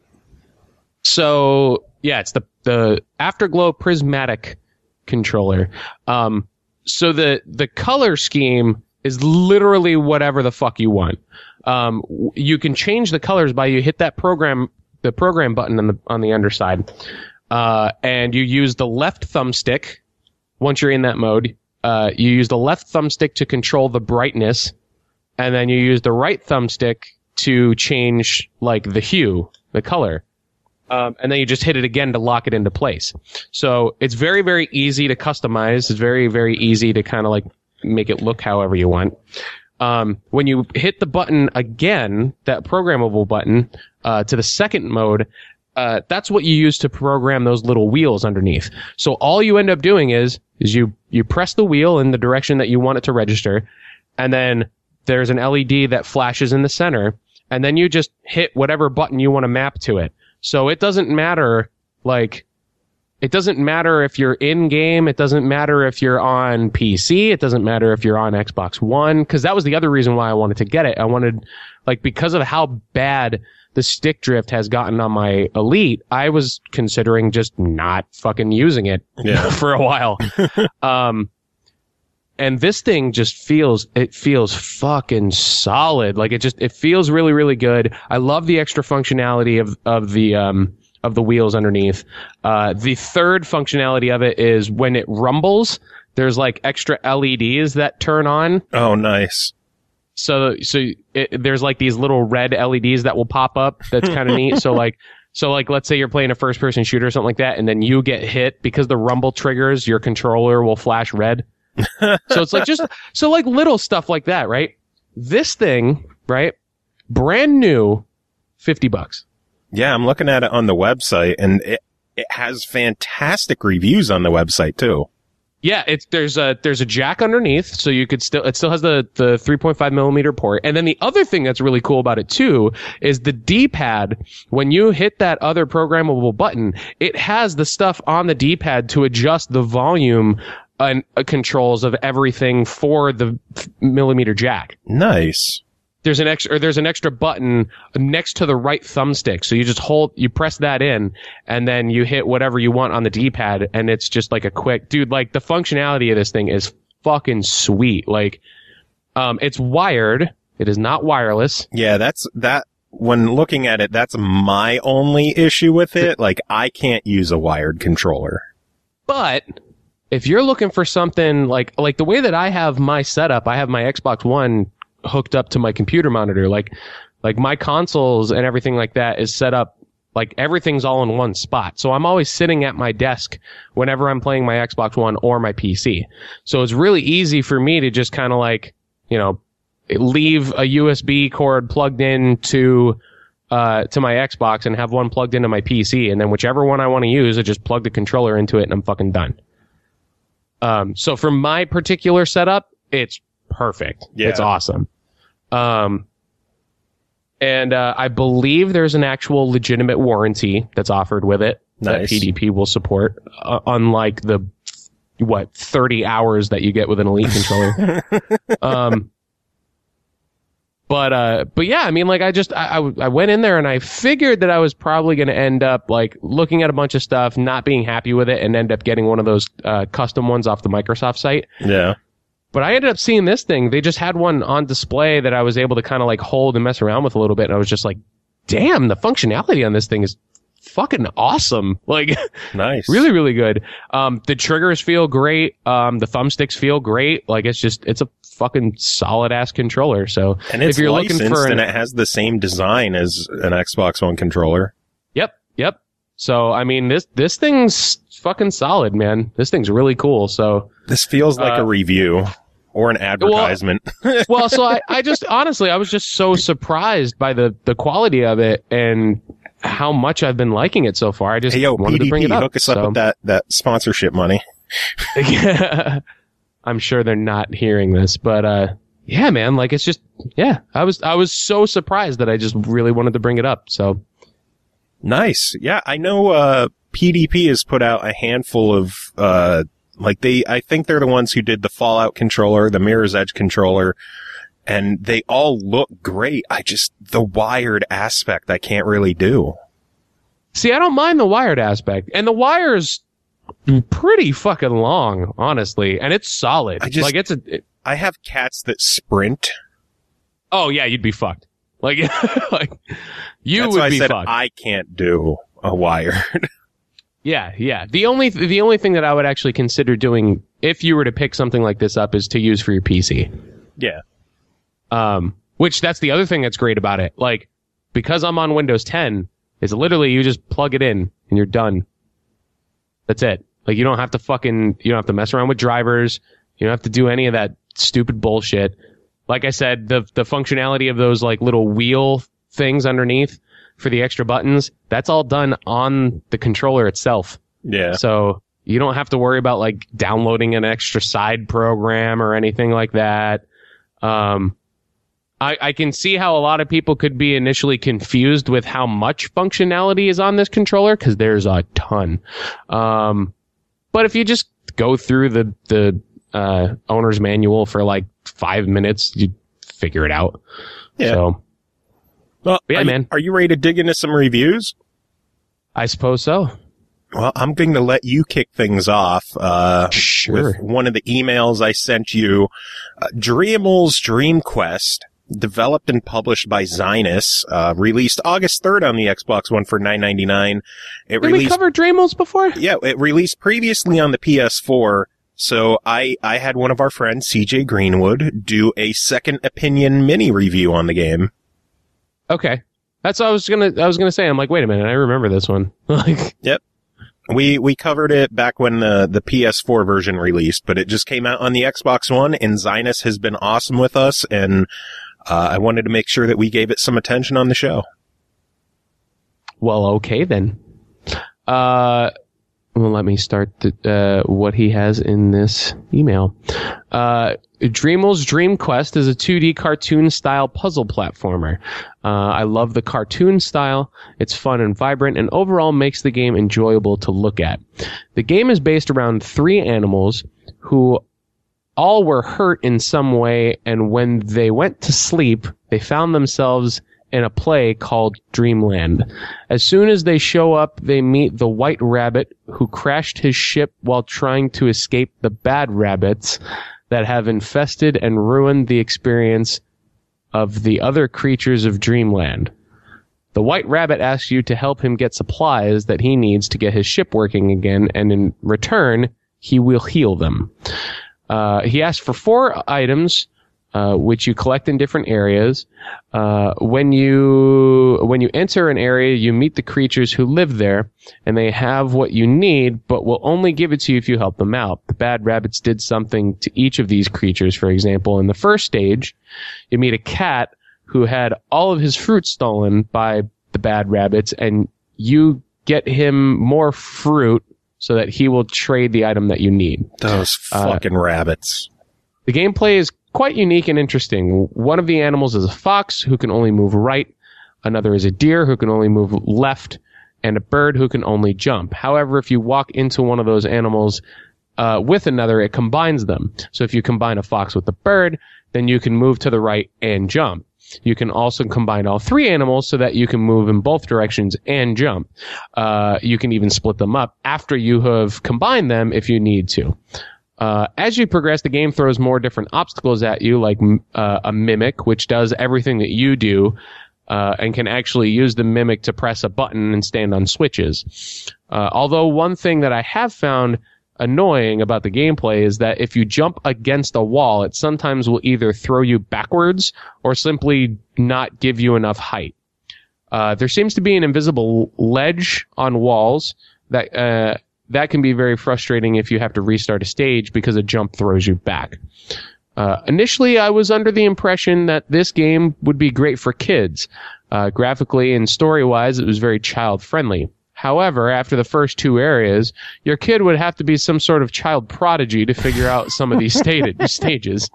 So yeah, it's the the Afterglow prismatic controller. Um. So the the color scheme is literally whatever the fuck you want. Um. w- You can change the colors by you hit that program the program button on the on the underside, uh, and you use the left thumbstick. Once you're in that mode, uh, you use the left thumbstick to control the brightness, and then you use the right thumbstick to change like the hue, the color. Um, and then you just hit it again to lock it into place. So it's very, very easy to customize. It's very, very easy to kind of like make it look however you want. Um, when you hit the button again, that programmable button, uh, to the second mode, uh, that's what you use to program those little wheels underneath. So all you end up doing is, is you, you press the wheel in the direction that you want it to register, and then there's an L E D that flashes in the center, and then you just hit whatever button you want to map to it. So it doesn't matter, like, it doesn't matter if you're in game. It doesn't matter if you're on P C. It doesn't matter if you're on Xbox One. Because that was the other reason why I wanted to get it. I wanted, like, because of how bad the stick drift has gotten on my Elite, I was considering just not fucking using it yeah. for a while. um, and this thing just feels, it feels fucking solid. Like, it just, it feels really, really good. I love the extra functionality of, of the, um, of the wheels underneath. Uh, the third functionality of it is when it rumbles, there's like extra L E Ds that turn on. Oh, nice. So, so it, there's like these little red L E Ds that will pop up. That's kind of neat. So like, so like, let's say you're playing a first person shooter or something like that, and then you get hit because the rumble triggers, your controller will flash red. So it's like just, so like little stuff like that, right? This thing, right? Brand new, fifty bucks. Yeah, I'm looking at it on the website, and it it has fantastic reviews on the website too. Yeah, it's there's a there's a jack underneath, so you could still it still has the the three point five millimeter port. And then the other thing that's really cool about it too is the D-pad. When you hit that other programmable button, it has the stuff on the D-pad to adjust the volume and uh, controls of everything for the millimeter jack. Nice. There's an extra, or there's an extra button next to the right thumbstick. So you just hold, you press that in, and then you hit whatever you want on the D-pad, and it's just like a quick, dude, like the functionality of this thing is fucking sweet. Like, um, it's wired. It is not wireless. Yeah, that's, that, when looking at it, that's my only issue with it. Like, I can't use a wired controller. But if you're looking for something like, like the way that I have my setup, I have my Xbox One hooked up to my computer monitor, like like my consoles and everything like that is set up, like everything's all in one spot. So I'm always sitting at my desk whenever I'm playing my Xbox One or my P C. So it's really easy for me to just kind of like, you know, leave a U S B cord plugged in to uh to my Xbox and have one plugged into my P C, and then whichever one I want to use, I just plug the controller into it and I'm fucking done. Um so for my particular setup, it's perfect. Yeah. It's awesome. Um, and, uh, I believe there's an actual legitimate warranty that's offered with it that Nice. P D P will support, uh, unlike the, what, thirty hours that you get with an Elite controller. um, but, uh, but yeah, I mean, like, I just, I, I, I went in there and I figured that I was probably going to end up, like, looking at a bunch of stuff, not being happy with it, and end up getting one of those, uh, custom ones off the Microsoft site. Yeah. But I ended up seeing this thing. They just had one on display that I was able to kind of like hold and mess around with a little bit. And I was just like, damn, the functionality on this thing is fucking awesome. Like, Nice. really, really good. Um, the triggers feel great. Um, the thumbsticks feel great. Like, it's just, it's a fucking solid ass controller. So And it's if you're licensed looking for an, and it has the same design as an Xbox One controller. Yep, yep. So, I mean, this, this thing's fucking solid, man. This thing's really cool. So, This feels like Uh, a review or an advertisement. well, so I, I just, honestly, I was just so surprised by the, the quality of it and how much I've been liking it so far. I just Hey, yo, wanted P D P, to bring it up. hook us so. up with that, that sponsorship money. I'm sure they're not hearing this, but, uh, yeah, man, like, it's just, yeah, I was, I was so surprised that I just really wanted to bring it up. So, Nice. Yeah, I know, uh, P D P has put out a handful of, uh, like they, I think they're the ones who did the Fallout controller, the Mirror's Edge controller, and they all look great. I just, the wired aspect I can't really do. see, I don't mind the wired aspect, and the wire's pretty fucking long, honestly, and it's solid. I just- like, it's a, it, I have cats that sprint. oh yeah, you'd be fucked. Like, like, you That's would why I be said fucked. I can't do a wired. Yeah, yeah. The only the only thing that I would actually consider doing if you were to pick something like this up is to use for your P C. Yeah. Um, Which that's the other thing that's great about it. Like, because I'm on Windows ten, it's literally you just plug it in and you're done. That's it. Like, you don't have to fucking, you don't have to mess around with drivers. You don't have to do any of that stupid bullshit. Like I said, the the functionality of those like little wheel things underneath for the extra buttons, that's all done on the controller itself. Yeah. So you don't have to worry about like downloading an extra side program or anything like that. Um, I, I can see how a lot of people could be initially confused with how much functionality is on this controller, because there's a ton. Um, but if you just go through the, the uh, owner's manual for like five minutes, you figure it out. Yeah. So, well, yeah, are, man. You, are you ready to dig into some reviews? I suppose so. Well, I'm going to let you kick things off uh, Sure. with one of the emails I sent you. Uh, Dreamel's Dream Quest, developed and published by Zynus, uh, released August third on the Xbox One for nine ninety-nine. It Did released, we cover Dremels before? Yeah, it released previously on the P S four. So I, I had one of our friends, C J Greenwood, do a second opinion mini review on the game. Okay. That's what I was gonna, I was gonna say. I'm like, wait a minute, I remember this one. Like, Yep. We, we covered it back when the, the P S four version released, but it just came out on the Xbox One, and Zynus has been awesome with us, and uh, I wanted to make sure that we gave it some attention on the show. well, okay then. Uh, well, let me start the, uh, what he has in this email. Uh, Dreamel's Dream Quest is a two D cartoon-style puzzle platformer. Uh, I love the cartoon style. It's fun and vibrant, and overall makes the game enjoyable to look at. The game is based around three animals who all were hurt in some way, and when they went to sleep, they found themselves in a play called Dreamland. As soon as they show up, they meet the White Rabbit, who crashed his ship while trying to escape the bad rabbits that have infested and ruined the experience of the other creatures of Dreamland. The White Rabbit asks you to help him get supplies that he needs to get his ship working again, and in return, he will heal them. Uh, he asks for four items, uh, which you collect in different areas. Uh, when you when you enter an area, you meet the creatures who live there, and they have what you need, but will only give it to you if you help them out. The bad rabbits did something to each of these creatures. For example, in the first stage, you meet a cat who had all of his fruit stolen by the bad rabbits, and you get him more fruit so that he will trade the item that you need. Those fucking uh, rabbits. The gameplay is quite unique and interesting. One of the animals is a fox who can only move right. Another is a deer who can only move left, and a bird who can only jump. However, if you walk into one of those animals uh, with another, it combines them. So if you combine a fox with a bird, then you can move to the right and jump. You can also combine all three animals so that you can move in both directions and jump. Uh, you can even split them up after you have combined them if you need to. Uh, as you progress, the game throws more different obstacles at you, like uh, a mimic, which does everything that you do, uh, and can actually use the mimic to press a button and stand on switches. Uh, although one thing that I have found annoying about the gameplay is that if you jump against a wall, it sometimes will either throw you backwards or simply not give you enough height. Uh, there seems to be an invisible ledge on walls that uh, that can be very frustrating if you have to restart a stage because a jump throws you back. Uh, initially, I was under the impression that this game would be great for kids. Uh, graphically and story-wise, it was very child-friendly. However, after the first two areas, your kid would have to be some sort of child prodigy to figure out some of these stated, stages.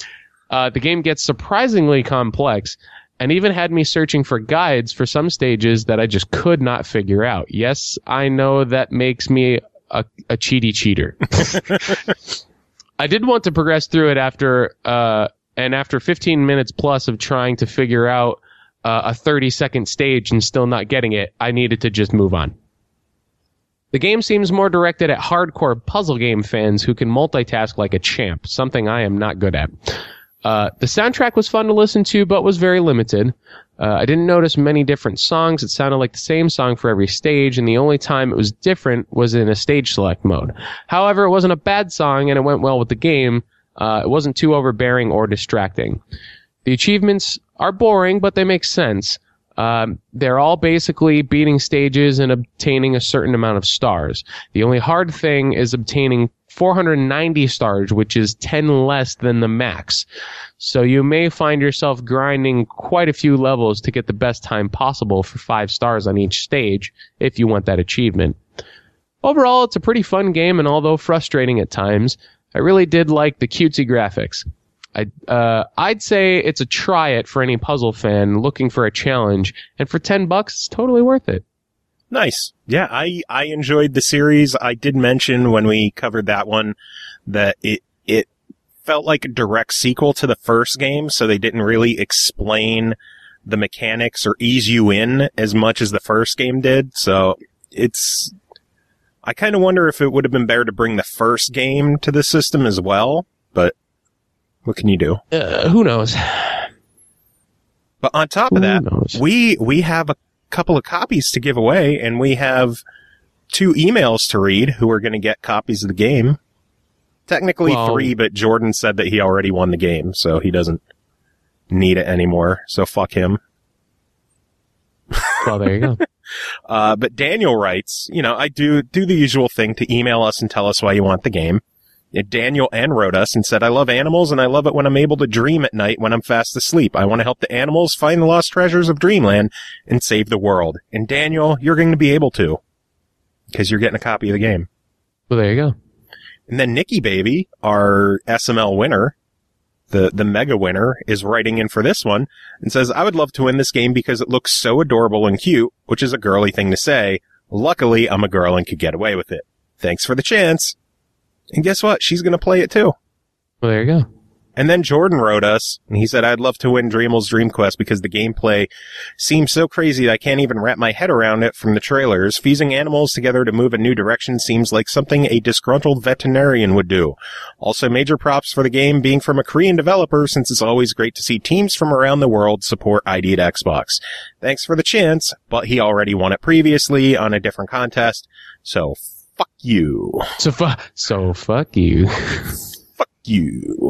Uh, the game gets surprisingly complex, and even had me searching for guides for some stages that I just could not figure out. Yes, I know that makes me a, a cheaty cheater. I did want to progress through it after, uh, and after fifteen minutes plus of trying to figure out uh, a thirty second stage and still not getting it, I needed to just move on. The game seems more directed at hardcore puzzle game fans who can multitask like a champ, something I am not good at. Uh, the soundtrack was fun to listen to, but was very limited. Uh, I didn't notice many different songs. It sounded like the same song for every stage, and the only time it was different was in a stage select mode. However, it wasn't a bad song, and it went well with the game. Uh, it wasn't too overbearing or distracting. The achievements are boring, but they make sense. Um, they're all basically beating stages and obtaining a certain amount of stars. The only hard thing is obtaining four hundred ninety stars, which is ten less than the max. So you may find yourself grinding quite a few levels to get the best time possible for five stars on each stage if you want that achievement. Overall, it's a pretty fun game, and although frustrating at times, I really did like the cutesy graphics. I, uh, I'd say it's a try it for any puzzle fan looking for a challenge, and for ten bucks, it's totally worth it. Nice. Yeah, I, I enjoyed the series. I did mention when we covered that one that it, it felt like a direct sequel to the first game, so they didn't really explain the mechanics or ease you in as much as the first game did. So it's, I kind of wonder if it would have been better to bring the first game to the system as well, but what can you do? Uh, who knows? But on top of Who that, knows? we we have a couple of copies to give away, and we have two emails to read who are going to get copies of the game. Technically Well- three, but Jordan said that he already won the game, so he doesn't need it anymore. So fuck him. Well, there you go. Uh, but Daniel writes, you know, I do do the usual thing to email us and tell us why you want the game. And Daniel N wrote us and said, I love animals and I love it when I'm able to dream at night when I'm fast asleep. I want to help the animals find the lost treasures of Dreamland and save the world. And Daniel, you're going to be able to, because you're getting a copy of the game. Well, there you go. And then Nikki Baby, our S M L winner, the, the mega winner, is writing in for this one and says, I would love to win this game because it looks so adorable and cute, which is a girly thing to say. Luckily, I'm a girl and could get away with it. Thanks for the chance. And guess what? She's going to play it too. Well, there you go. And then Jordan wrote us, and he said, I'd love to win Dreamel's Dream Quest because the gameplay seems so crazy that I can't even wrap my head around it from the trailers. Fusing animals together to move a new direction seems like something a disgruntled veterinarian would do. Also, major props for the game being from a Korean developer, since it's always great to see teams from around the world support I D at Xbox. Thanks for the chance, but he already won it previously on a different contest, so fuck you. So, fu- so fuck you. Fuck you.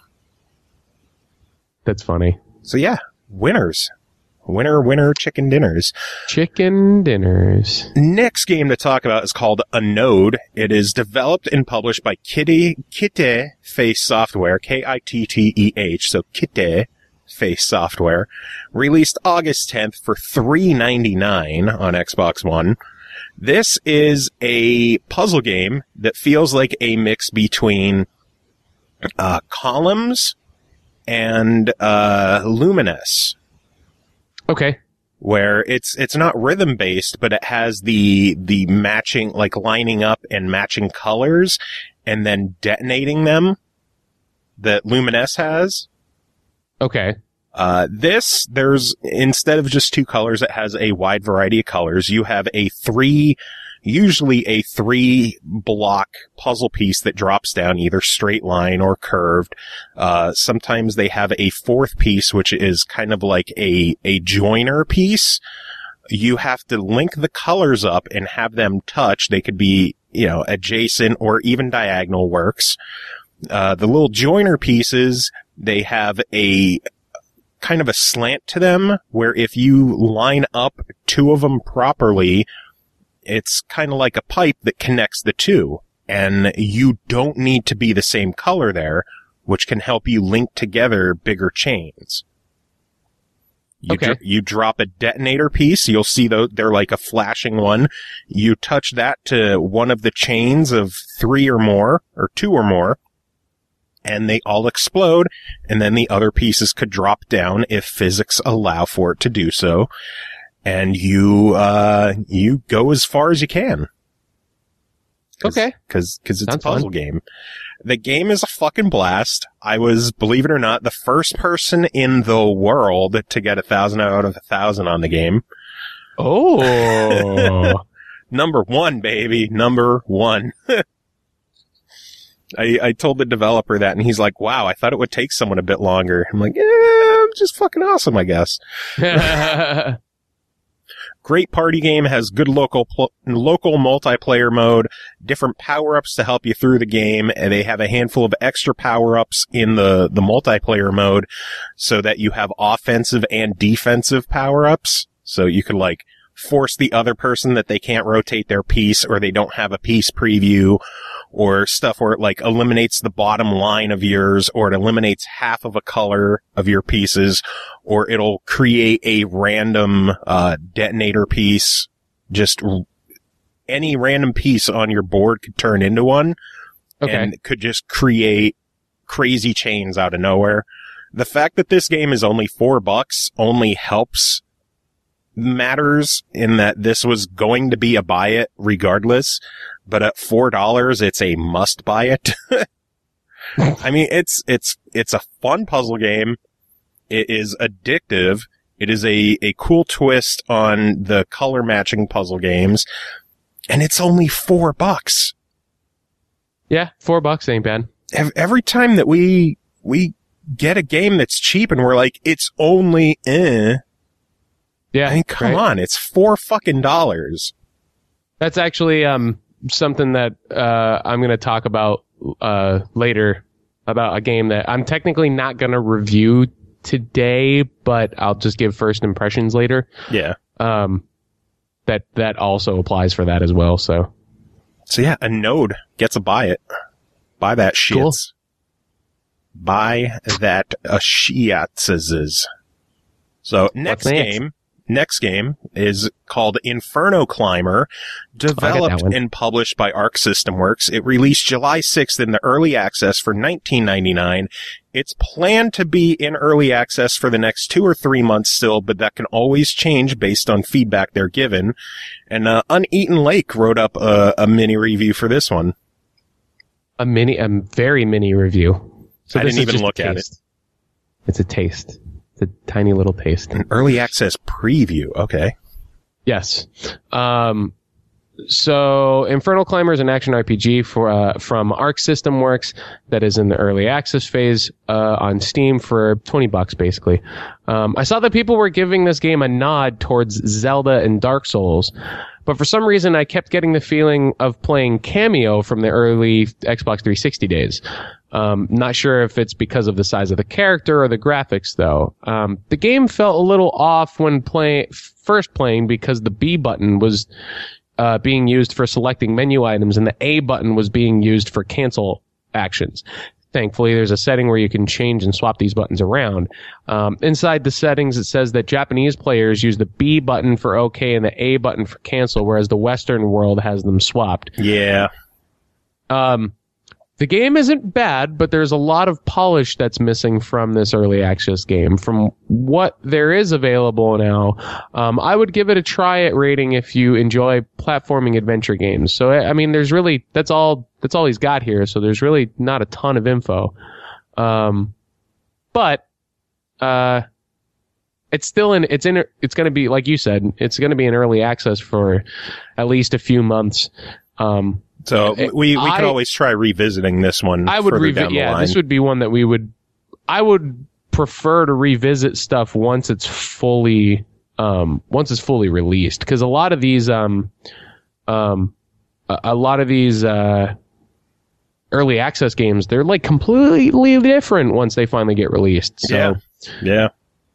That's funny. So yeah, winners. Winner, winner, chicken dinners. Chicken dinners. Next game to talk about is called Anode. It is developed and published by Kitty, Kitte Face Software, K I T T E H, so Kitte Face Software. Released August tenth for three ninety-nine on Xbox One. This is a puzzle game that feels like a mix between uh, Columns and uh, Luminous, Okay. where it's it's not rhythm based, but it has the the matching, like lining up and matching colors, and then detonating them that Luminous has. Okay. Uh, this, there's, instead of just two colors, it has a wide variety of colors. You have a three, usually a three block puzzle piece that drops down either straight line or curved. Uh, sometimes they have a fourth piece, which is kind of like a, a joiner piece. You have to link the colors up and have them touch. They could be, you know, adjacent or even diagonal works. Uh, the little joiner pieces, they have a, kind of a slant to them, where if you line up two of them properly, it's kind of like a pipe that connects the two, and you don't need to be the same color there, which can help you link together bigger chains. You, Okay. dr- you drop a detonator piece, you'll see though they're like a flashing one. You touch that to one of the chains of three or more, or two or more, and they all explode, and then the other pieces could drop down if physics allow for it to do so. And you, uh, you go as far as you can. Cause, Okay. Cause, cause it's Sounds a puzzle fun. game. The game is a fucking blast. I was, believe it or not, the first person in the world to get a thousand out of a thousand on the game. Oh. Number one, baby. Number one. I, I told the developer that, and he's like, wow, I thought it would take someone a bit longer. I'm like, yeah, I'm just fucking awesome, I guess. Great party game, has good local pl- local multiplayer mode, different power-ups to help you through the game, and they have a handful of extra power-ups in the, the multiplayer mode so that you have offensive and defensive power-ups. So you can, like, force the other person that they can't rotate their piece, or they don't have a piece preview, or stuff where it, like, eliminates the bottom line of yours, or it eliminates half of a color of your pieces, or it'll create a random uh detonator piece. Just r- any random piece on your board could turn into one, Okay. and could just create crazy chains out of nowhere. The fact that this game is only four bucks only helps matters in that this was going to be a buy it regardless, but at four dollars, it's a must buy it. I mean, it's, it's, it's a fun puzzle game. It is addictive. It is a, a cool twist on the color matching puzzle games, and it's only four bucks. Yeah, four bucks ain't bad. Ev- Every time that we, we get a game that's cheap and we're like, it's only, eh. Yeah. I mean, come right? on, it's four fucking dollars. That's actually um something that uh I'm going to talk about uh later, about a game that I'm technically not going to review today, but I'll just give first impressions later. Yeah. Um that that also applies for that as well, so So yeah, a node gets a buy it. Buy that shit. Cool. Buy that a shiatzes. So next What's next? game, next game is called Inferno Climber, developed one. and published by Arc System Works. It released July sixth in the early access for nineteen ninety-nine. It's planned to be in early access for the next two or three months still, but that can always change based on feedback they're given. And uh, Uneaten Lake wrote up a, a mini review for this one. a mini a very mini review. So I this didn't is even just a look at taste. It's a taste. It's a tiny little taste. An early access preview. Okay. Yes. Um, so Infernal Climber is an action R P G for uh, from Arc System Works that is in the early access phase uh, on Steam for twenty bucks, basically. Um, I saw that people were giving this game a nod towards Zelda and Dark Souls, but for some reason I kept getting the feeling of playing Cameo from the early Xbox three sixty days. Um, not sure if it's because of the size of the character or the graphics, though. Um, the game felt a little off when play first playing because the B button was uh, being used for selecting menu items and the A button was being used for cancel actions. Thankfully, there's a setting where you can change and swap these buttons around. Um, inside the settings, it says that Japanese players use the B button for OK and the A button for cancel, whereas the Western world has them swapped. Yeah. Um, the game isn't bad, but there's a lot of polish that's missing from this early access game. From what there is available now, um, I would give it a try at rating if you enjoy platforming adventure games. So, I mean, there's really, that's all, that's all he's got here. So there's really not a ton of info. Um, but, uh, it's still in, it's in, it's going to be, like you said, it's going to be in early access for at least a few months. Um, So we, we I- could always try revisiting this one I would further revisit. down the Yeah, line. this would be one that we would. I would prefer to revisit stuff once it's fully, um, once it's fully released, because a lot of these, um, um, a, a lot of these uh, early access games, they're like completely different once they finally get released. So Yeah. Yeah.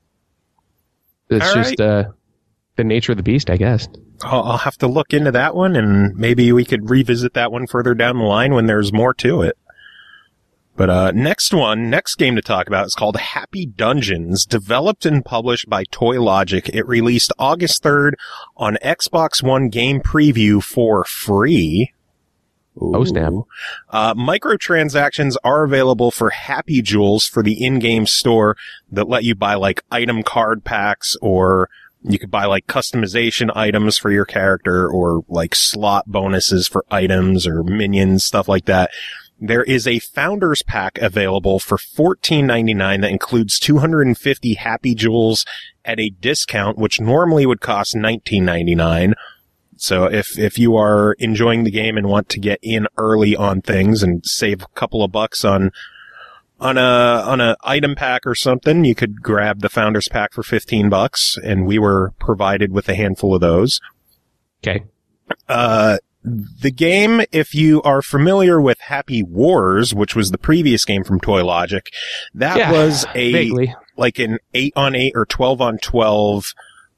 it's All just uh, the nature of the beast, I guess. I'll, I'll have to look into that one, and maybe we could revisit that one further down the line when there's more to it. But uh next one, next game to talk about is called Happy Dungeons, developed and published by Toy Logic. It released August third on Xbox One Game Preview for free. Ooh. Oh, snap. Uh, microtransactions are available for Happy Jewels for the in-game store that let you buy like item card packs, or you could buy like customization items for your character, or like slot bonuses for items or minions, stuff like that. There is a Founders Pack available for fourteen ninety-nine that includes two hundred fifty Happy Jewels at a discount, which normally would cost nineteen ninety-nine. So if, if you are enjoying the game and want to get in early on things and save a couple of bucks on, on a on a item pack or something, you could grab the Founders Pack for fifteen bucks, and we were provided with a handful of those. Okay. Uh, the game, if you are familiar with Happy Wars, which was the previous game from Toy Logic, that yeah, was a vaguely. like an eight on eight or twelve on twelve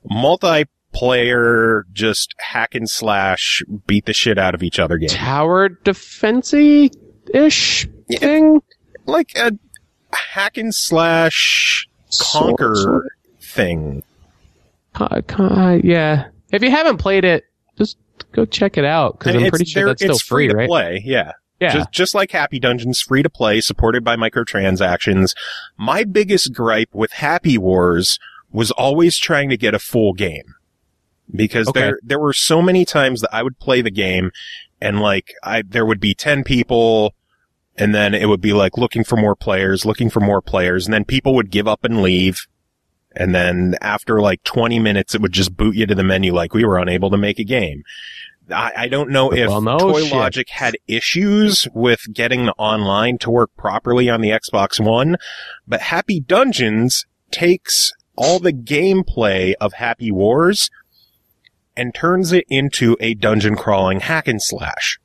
multiplayer, just hack and slash, beat the shit out of each other game. Tower defense-y ish Yeah. thing? Like a hack and slash conquer Sort- sort- thing. Uh, uh, yeah. If you haven't played it, just go check it out, because And I'm it's- pretty sure there- that's still it's free, to right? play, yeah. Yeah. Just, just like Happy Dungeons, free to play, supported by microtransactions. My biggest gripe with Happy Wars was always trying to get a full game. Because Okay. there, there were so many times that I would play the game and like, I, there would be ten people and then it would be like looking for more players, looking for more players, and then people would give up and leave. And then after like twenty minutes, it would just boot you to the menu like we were unable to make a game. I, I don't know if Well, no Toy shit. Logic had issues with getting the online to work properly on the Xbox One, but Happy Dungeons takes all the gameplay of Happy Wars and turns it into a dungeon crawling hack and slash.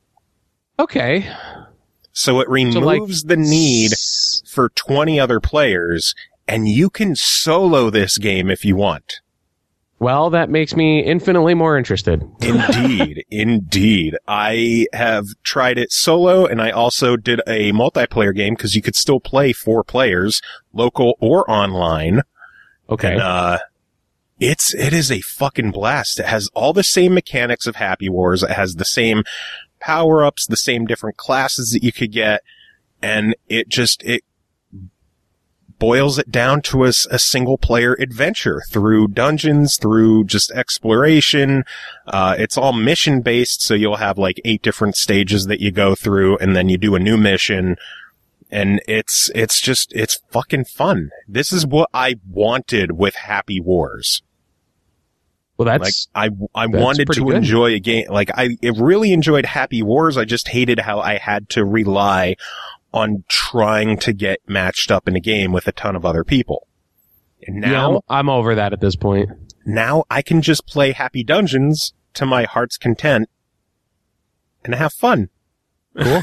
Okay. So it removes So, like, the need for twenty other players, and you can solo this game if you want. Well, that makes me infinitely more interested. Indeed, indeed. I have tried it solo, and I also did a multiplayer game because you could still play four players, local or online. Okay. And, uh, it's, it is a fucking blast. It has all the same mechanics of Happy Wars. It has the same power-ups, the same different classes that you could get, and it just, it boils it down to a, a single-player adventure through dungeons, through just exploration. Uh, it's all mission-based, so you'll have like eight different stages that you go through, and then you do a new mission. And it's, it's just, it's fucking fun. This is what I wanted with Happy Wars. Well, Like, that's I, I that's wanted pretty to good. enjoy a game. Like, I it really enjoyed Happy Wars. I just hated how I had to rely on trying to get matched up in a game with a ton of other people. And yeah, now, I'm, I'm over that at this point. now I can just play Happy Dungeons to my heart's content and have fun. Cool.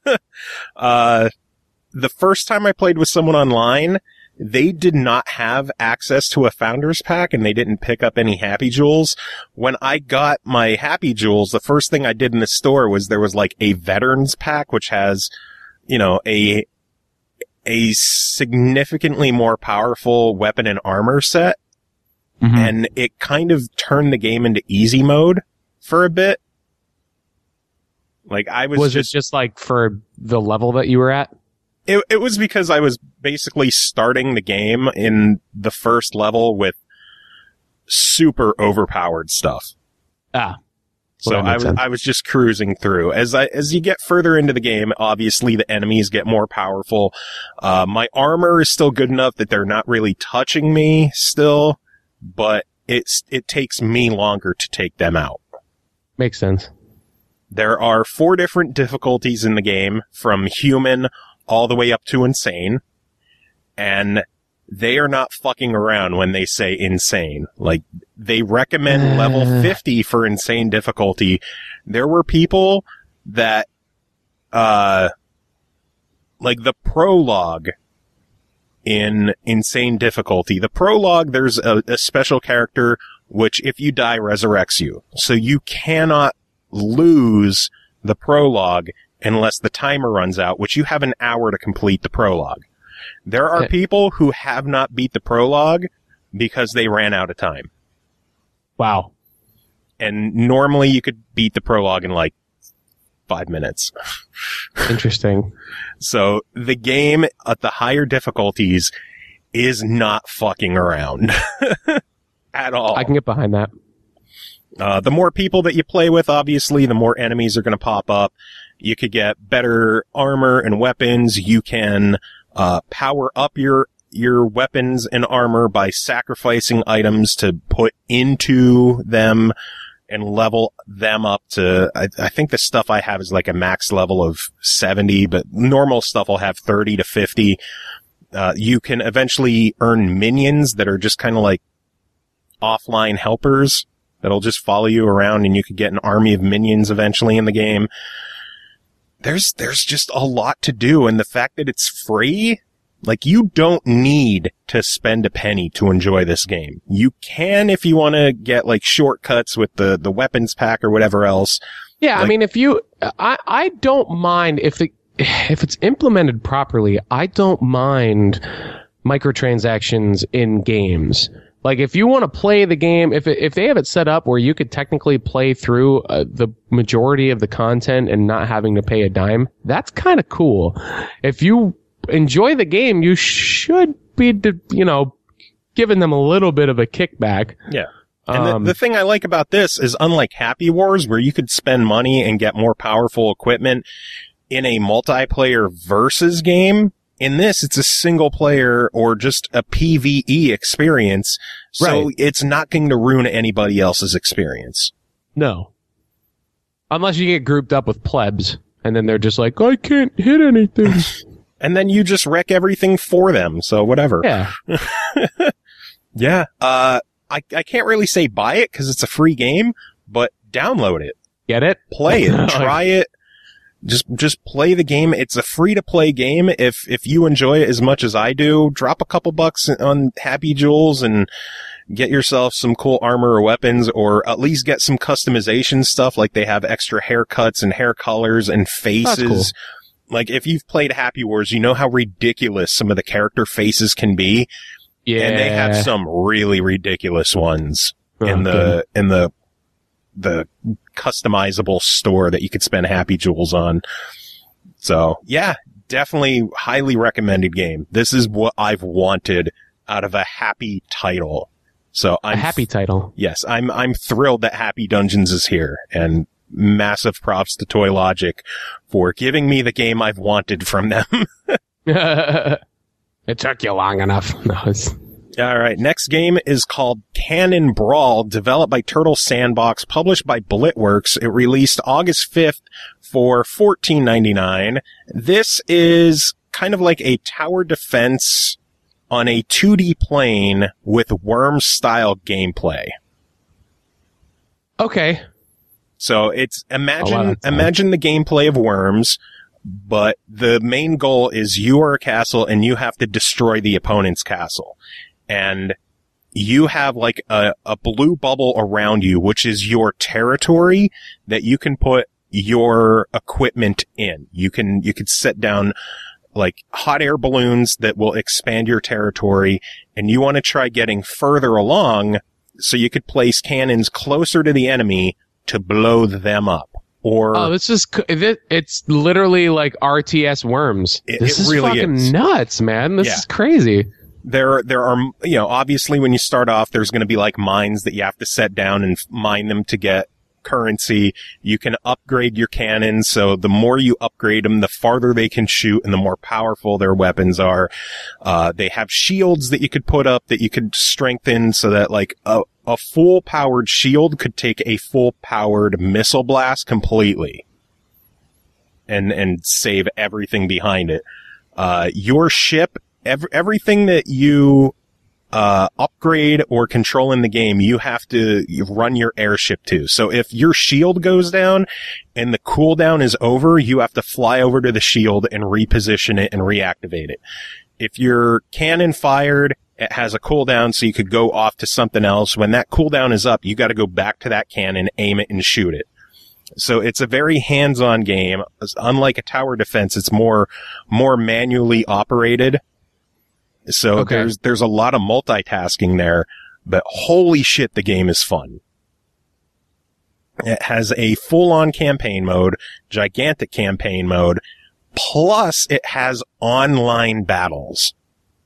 uh, the first time I played with someone online, they did not have access to a Founders Pack and they didn't pick up any Happy Jewels. When I got my Happy Jewels, the first thing I did in the store was there was like a Veterans Pack, which has, you know, a, a significantly more powerful weapon and armor set. Mhm. And it kind of turned the game into easy mode for a bit. Like I was, Was just, it just like for the level that you were at? It, it was because I was basically starting the game in the first level with super overpowered stuff. Ah. So Well, that I makes was, sense. I was just cruising through. As I, as you get further into the game, obviously the enemies get more powerful. Uh, my armor is still good enough that they're not really touching me still, but it's, it takes me longer to take them out. Makes sense. There are four different difficulties in the game, from human all the way up to insane. And they are not fucking around when they say insane. Like, they recommend level fifty for insane difficulty. There were people that, uh, like the prologue in insane difficulty. The prologue, there's a, a special character which, if you die, resurrects you. So you cannot lose the prologue unless the timer runs out, which you have an hour to complete the prologue. There are Okay. people who have not beat the prologue because they ran out of time. Wow. And normally you could beat the prologue in like five minutes. Interesting. So the game at the higher difficulties is not fucking around at all. I can get behind that. Uh, the more people that you play with, obviously, the more enemies are going to pop up. You could get better armor and weapons. You can uh, power up your your weapons and armor by sacrificing items to put into them. and level them up to, I, I think the stuff I have is like a max level of seventy, but normal stuff will have thirty to fifty. Uh, you can eventually earn minions that are just kind of like offline helpers that'll just follow you around, and you could get an army of minions eventually in the game. There's, there's just a lot to do, and the fact that it's free, like, you don't need to spend a penny to enjoy this game. You can if you want to get, like, shortcuts with the, the weapons pack or whatever else. Yeah, like, I mean, if you, I, I don't mind if it, if it's implemented properly, I don't mind microtransactions in games. Like, if you want to play the game, if it, if they have it set up where you could technically play through uh, the majority of the content and not having to pay a dime, that's kind of cool. If you enjoy the game, you should be, you know, giving them a little bit of a kickback. Yeah. And um, the, the thing I like about this is, unlike Happy Wars, where you could spend money and get more powerful equipment in a multiplayer versus game, in this, it's a single player or just a PvE experience. So right. It's not going to ruin anybody else's experience. No. Unless you get grouped up with plebs, and then they're just like, I can't hit anything. And then you just wreck everything for them. So whatever. Yeah. Yeah. Uh, I, I can't really say buy it because it's a free game, but download it. Get it? Play it. Try it. Just, just play the game. It's a free to play game. If, if you enjoy it as much as I do, drop a couple bucks on Happy Jewels and get yourself some cool armor or weapons, or at least get some customization stuff. Like, they have extra haircuts and hair colors and faces. That's cool. Like, if you've played Happy Wars, you know how ridiculous some of the character faces can be. Yeah. And they have some really ridiculous ones Oh, in the, good. in the, the customizable store that you could spend Happy Jewels on. So yeah, definitely highly recommended game. This is what I've wanted out of a happy title. So I'm a happy title. Yes, I'm, I'm thrilled that Happy Dungeons is here, and massive props to Toy Logic for giving me the game I've wanted from them. It took you long enough. No, it's... All right. Next game is called Cannon Brawl, developed by Turtle Sandbox, published by Blitworks. It released August fifth for fourteen ninety-nine. This is kind of like a tower defense on a two D plane with Worms-style gameplay. Okay. So it's imagine Oh, wow, imagine the gameplay of Worms, but the main goal is you are a castle and you have to destroy the opponent's castle. And you have like a, a blue bubble around you, which is your territory that you can put your equipment in. You can, you could set down like hot air balloons that will expand your territory, and you want to try getting further along so you could place cannons closer to the enemy to blow them up. Or, oh, this is, it's literally like R T S Worms. It, this it is really fucking is. nuts, man. This Yeah. is crazy. There, there are, you know, obviously when you start off, there's going to be like mines that you have to set down and mine them to get currency. You can upgrade your cannons, so the more you upgrade them, the farther they can shoot and the more powerful their weapons are. Uh, they have shields that you could put up that you could strengthen so that like a, a full powered shield could take a full powered missile blast completely and, and save everything behind it. Uh, your ship, every, everything that you Uh, upgrade or control in the game, you have to run your airship to. So if your shield goes down and the cooldown is over, you have to fly over to the shield and reposition it and reactivate it. If your cannon fired, it has a cooldown, so you could go off to something else. When that cooldown is up, you got to go back to that cannon, aim it, and shoot it. So it's a very hands-on game. Unlike a tower defense, it's more, more manually operated. So Okay. there's, there's a lot of multitasking there, but holy shit, the game is fun. It has a full-on campaign mode, gigantic campaign mode, plus it has online battles.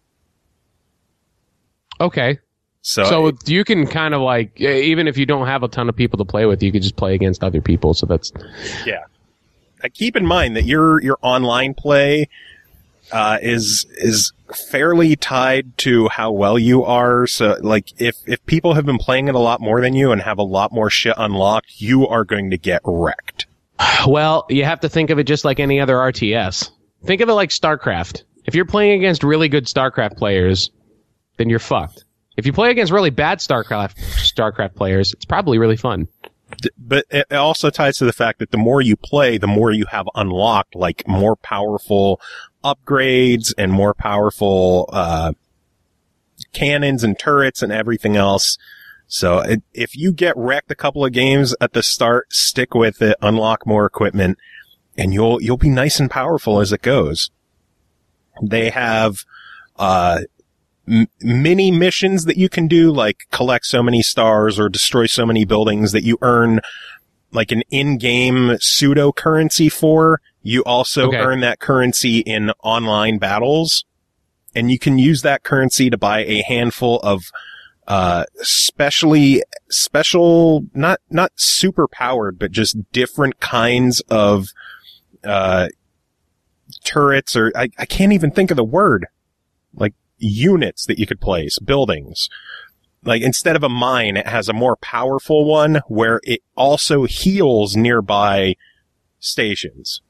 Okay. So, So you can kind of like, even if you don't have a ton of people to play with, you could just play against other people. So that's, yeah. Uh, keep in mind that your, your online play uh, is is fairly tied to how well you are. So, like, if if people have been playing it a lot more than you and have a lot more shit unlocked, you are going to get wrecked. Well, you have to think of it just like any other R T S. Think of it like StarCraft. If you're playing against really good StarCraft players, then you're fucked. If you play against really bad StarCraft StarCraft players, it's probably really fun. But it also ties to the fact that the more you play, the more you have unlocked, like more powerful upgrades and more powerful uh cannons and turrets and everything else. So it, if you get wrecked a couple of games at the start, stick with it, unlock more equipment, and you'll you'll be nice and powerful as it goes. They have uh m- mini missions that you can do, like collect so many stars or destroy so many buildings that you earn like an in-game pseudo currency for. You also Okay. earn that currency in online battles, and you can use that currency to buy a handful of uh specially special not not super powered but just different kinds of uh turrets, or I, I can't even think of the word, like units that you could place, buildings. Like instead of a mine, it has a more powerful one where it also heals nearby stations.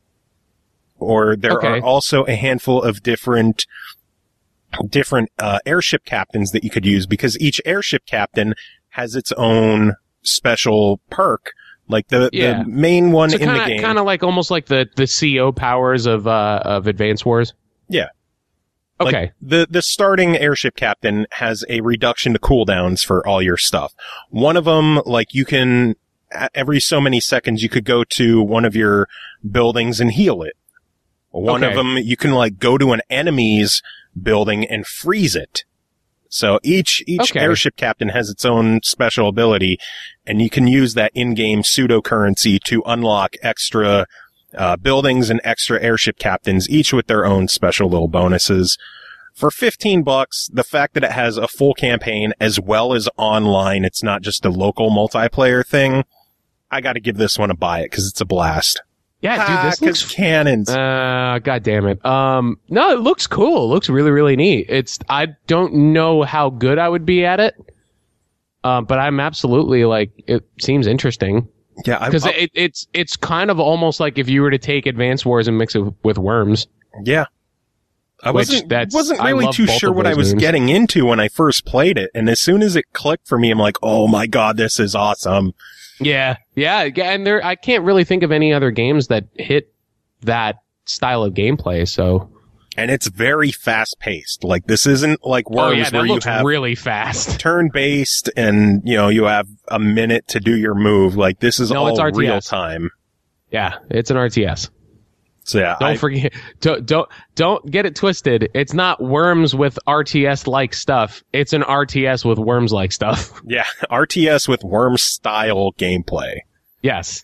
Or there Okay. are also a handful of different different uh, airship captains that you could use, because each airship captain has its own special perk. Like the, Yeah. the main one So in kinda, the game. kind of like almost like the the C O powers of uh of Advance Wars. Yeah. Okay. Like the the starting airship captain has a reduction to cooldowns for all your stuff. One of them, like you can every so many seconds, you could go to one of your buildings and heal it. One Okay. of them, you can like go to an enemy's building and freeze it. So each, each Okay. airship captain has its own special ability, and you can use that in-game pseudo currency to unlock extra, uh, buildings and extra airship captains, each with their own special little bonuses. For fifteen bucks, the fact that it has a full campaign as well as online, it's not just a local multiplayer thing, I gotta give this one a buy it, cause it's a blast. Yeah, dude, Ah, this 'cause looks cannons. Uh, God damn it. Um, no, it looks cool. It looks really, really neat. It's, I don't know how good I would be at it. Um, but I'm absolutely like, it seems interesting. yeah, I, Cause I- it, it's, it's kind of almost like if you were to take Advance Wars and mix it with Worms. yeah. I Which wasn't, that's- wasn't I really love too both sure of what I those was games. getting into when I first played it, and as soon as it clicked for me, I'm like, oh my god, this is awesome. Yeah. Yeah. yeah, And there, I can't really think of any other games that hit that style of gameplay. So. And it's very fast paced. Like, this isn't like Worms Oh yeah, that where you looks have really fast. turn based and, you know, you have a minute to do your move. Like, this is No, all it's R T S. real time. Yeah. It's an R T S. So yeah, Don't I, forget. Don't, don't don't get it twisted. It's not Worms with R T S like stuff. It's an R T S with Worms like stuff. yeah, R T S with Worm style gameplay. Yes.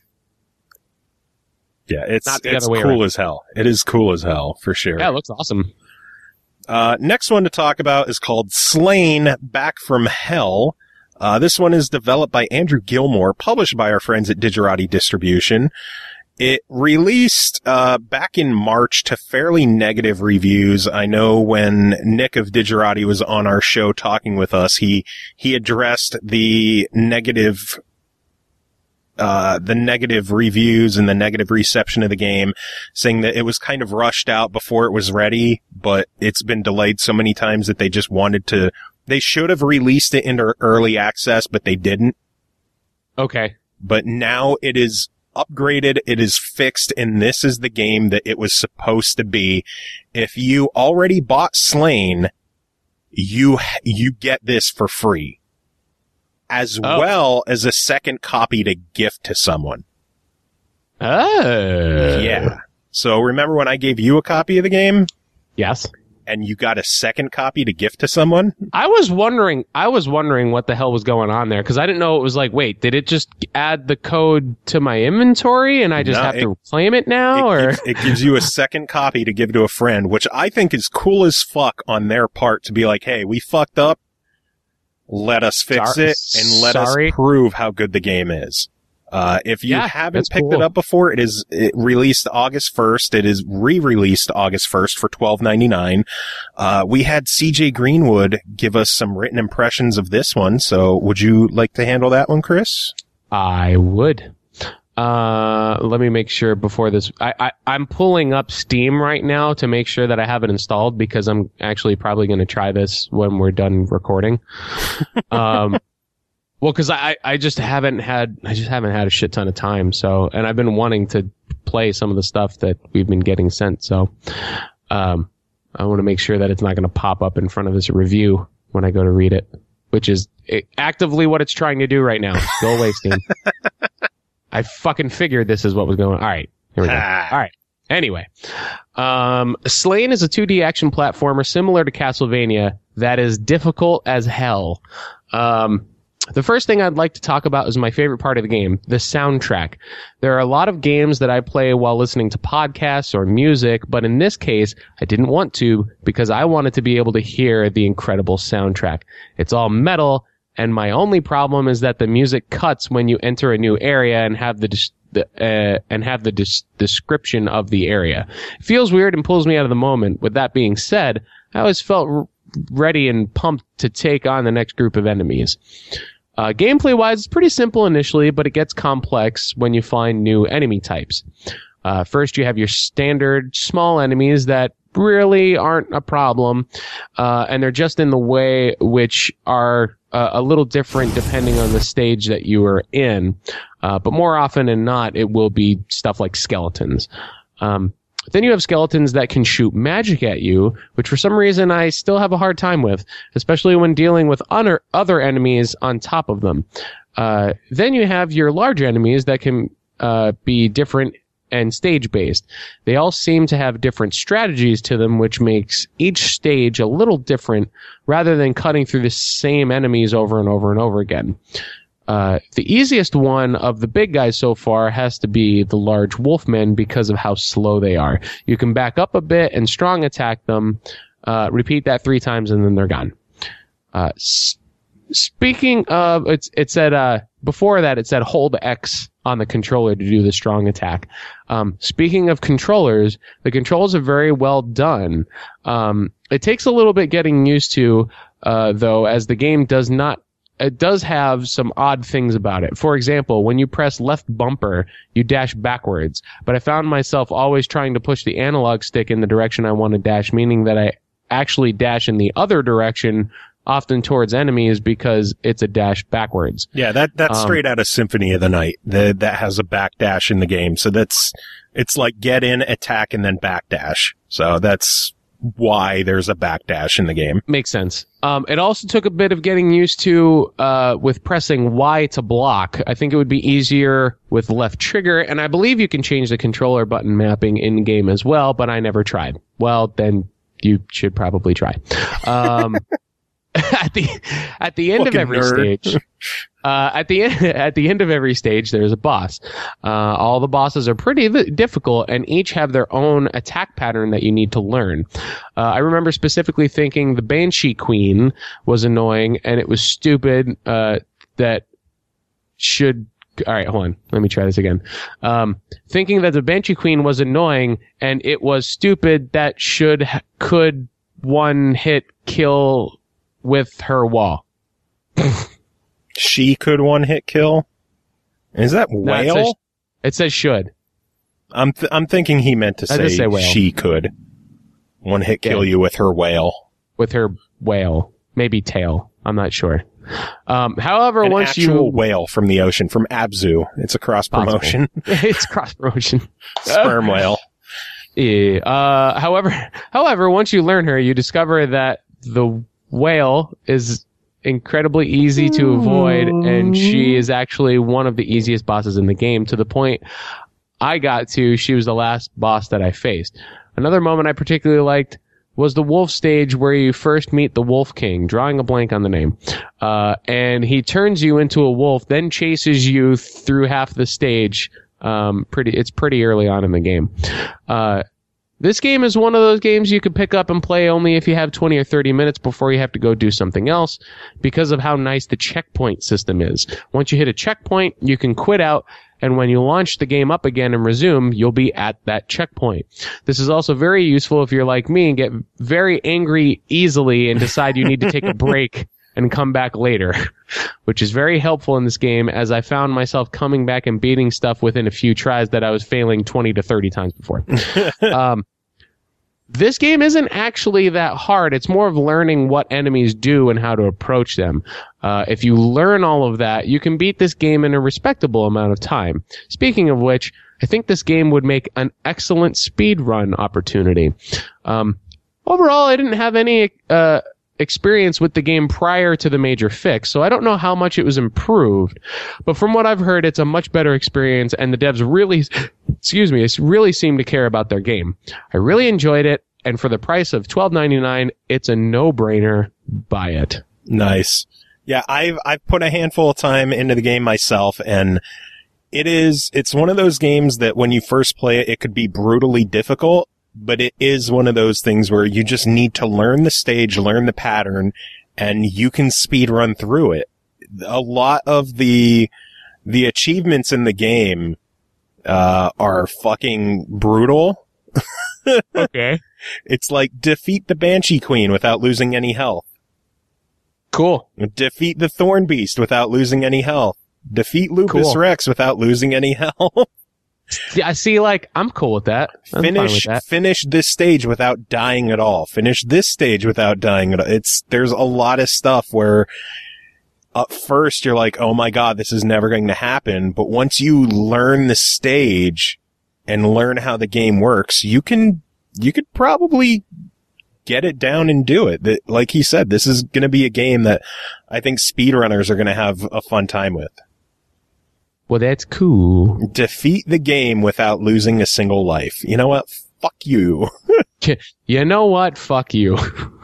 Yeah, it's, Not the it's other way cool around. as hell. It is cool as hell, for sure. Yeah, it looks awesome. Uh, next one to talk about is called Slain Back from Hell. Uh, this one is developed by Andrew Gilmore, published by our friends at Digerati Distribution. It released, uh, back in March to fairly negative reviews. I know when Nick of Digerati was on our show talking with us, he, he addressed the negative uh, the negative reviews and the negative reception of the game, saying that it was kind of rushed out before it was ready, but it's been delayed so many times that they just wanted to, they should have released it into early access, but they didn't. Okay. But now it is upgraded, it is fixed, and this is the game that it was supposed to be. If you already bought Slain, you, you get this for free. As Oh. well as a second copy to gift to someone. Oh. Yeah. So remember when I gave you a copy of the game Yes. and you got a second copy to gift to someone? I was wondering. I was wondering what the hell was going on there because I didn't know it was like. Wait, did it just add the code to my inventory and I just No, have it- to claim it now, It or gives, it gives you a second copy to give to a friend, which I think is cool as fuck on their part to be like, hey, we fucked up. Let us fix Sor- it and let sorry? us prove how good the game is. Uh, if you Yeah, haven't that's picked cool. it up before, it is it released August first. It is re-released August first for twelve ninety-nine. Uh, we had C J Greenwood give us some written impressions of this one. So would you like to handle that one, Chris? I would. Uh, let me make sure before this. I, I, I'm pulling up Steam right now to make sure that I have it installed because I'm actually probably going to try this when we're done recording. Um, well, because I, I just haven't had I just haven't had a shit ton of time. So, and I've been wanting to play some of the stuff that we've been getting sent. So, um, I want to make sure that it's not going to pop up in front of this review when I go to read it, which is actively what it's trying to do right now. Go away, Steam. I fucking figured this is what was going on. All right. Here we go. Ah. All right. Anyway, um, Slain is a two D action platformer similar to Castlevania that is difficult as hell. Um, the first thing I'd like to talk about is my favorite part of the game, the soundtrack. There are a lot of games that I play while listening to podcasts or music, but in this case, I didn't want to because I wanted to be able to hear the incredible soundtrack. It's all metal, and my only problem is that the music cuts when you enter a new area and have the dis- the, uh, and have the dis- description of the area. It feels weird and pulls me out of the moment. With that being said, I always felt r- ready and pumped to take on the next group of enemies. Uh, gameplay-wise, it's pretty simple initially, but it gets complex when you find new enemy types. Uh, first, you have your standard small enemies that really aren't a problem, uh, and they're just in the way, which are uh, a little different depending on the stage that you are in. Uh, but more often than not, it will be stuff like skeletons. Um, Then you have skeletons that can shoot magic at you, which for some reason I still have a hard time with, especially when dealing with other, other enemies on top of them. Uh, then you have your large enemies that can uh, be different and stage-based. They all seem to have different strategies to them, which makes each stage a little different rather than cutting through the same enemies over and over and over again. Uh, the easiest one of the big guys so far has to be the large wolfmen because of how slow they are. You can back up a bit and strong attack them, uh, repeat that three times and then they're gone. Uh, s- speaking of, it's, it said, uh, before that it said hold X on the controller to do the strong attack. Um, speaking of controllers, the controls are very well done. Um, it takes a little bit getting used to, uh, though, as the game does not It does have some odd things about it. For example, when you press left bumper, you dash backwards. But I found myself always trying to push the analog stick in the direction I want to dash, meaning that I actually dash in the other direction, often towards enemies, because it's a dash backwards. Yeah, that that's Um, straight out of Symphony of the Night. The, that has a backdash in the game. So that's, it's like get in, attack, and then backdash. So that's why there's a backdash in the game. Makes sense. Um, it also took a bit of getting used to uh, with pressing Y to block. I think it would be easier with left trigger, and I believe you can change the controller button mapping in game as well, but I never tried. Well, then you should probably try. Um, at the at the end Fucking of every nerd. stage, uh, at the end at the end of every stage, there's a boss. Uh, all the bosses are pretty li- difficult, and each have their own attack pattern that you need to learn. Uh, I remember specifically thinking the Banshee Queen was annoying, and it was stupid. Uh, that should. All right, hold on. Let me try this again. Um, thinking that the Banshee Queen was annoying, and it was stupid that should ha- could one hit kill with her wall. She could one hit kill? Is that No, it whale? says- It says should. I'm th- I'm thinking he meant to I say, did say whale. she could one hit kill Yeah. you with her whale. With her whale. Maybe tail. I'm not sure. Um, however, An once actual you... whale from the ocean, from Abzu. It's a cross promotion. it's cross promotion. Sperm whale. Yeah. Uh, however, however, once you learn her, you discover that the whale is incredibly easy to avoid, and she is actually one of the easiest bosses in the game, to the point I got to, she was the last boss that I faced. Another moment I particularly liked was the wolf stage where you first meet the Wolf King, drawing a blank on the name. Uh, and he turns you into a wolf, then chases you through half the stage. Um, pretty, it's pretty early on in the game. Uh, This game is one of those games you can pick up and play only if you have twenty or thirty minutes before you have to go do something else because of how nice the checkpoint system is. Once you hit a checkpoint, you can quit out, and when you launch the game up again and resume, you'll be at that checkpoint. This is also very useful if you're like me and get very angry easily and decide you need to take a break and come back later, which is very helpful in this game as I found myself coming back and beating stuff within a few tries that I was failing twenty to thirty times before. um, this game isn't actually that hard. It's more of learning what enemies do and how to approach them. Uh, if you learn all of that, you can beat this game in a respectable amount of time. Speaking of which, I think this game would make an excellent speedrun opportunity. Um, overall, I didn't have any... Uh, experience with the game prior to the major fix, so I don't know how much it was improved, but from what I've heard, it's a much better experience, and the devs really, excuse me, really seem to care about their game. I really enjoyed it, and for the price of twelve ninety-nine, it's a no-brainer. Buy it. Nice. Yeah, I've I've put a handful of time into the game myself, and it is it's one of those games that when you first play it, it could be brutally difficult. But it is one of those things where you just need to learn the stage, learn the pattern, and you can speed run through it. A lot of the, the achievements in the game, uh, are fucking brutal. Okay. It's like defeat the Banshee Queen without losing any health. Cool. Defeat the Thorn Beast without losing any health. Defeat Lupus Cool. Rex without losing any health. Yeah, I see, like, I'm cool with that. I'm fine Finish, with that. finish this stage without dying at all. Finish this stage without dying at all. It's, there's a lot of stuff where at first you're like, oh my God, this is never going to happen. But once you learn the stage and learn how the game works, you can, you could probably get it down and do it. That, like he said, this is going to be a game that I think speedrunners are going to have a fun time with. Well, that's cool. Defeat the game without losing a single life. You know what? Fuck you. You know what? Fuck you.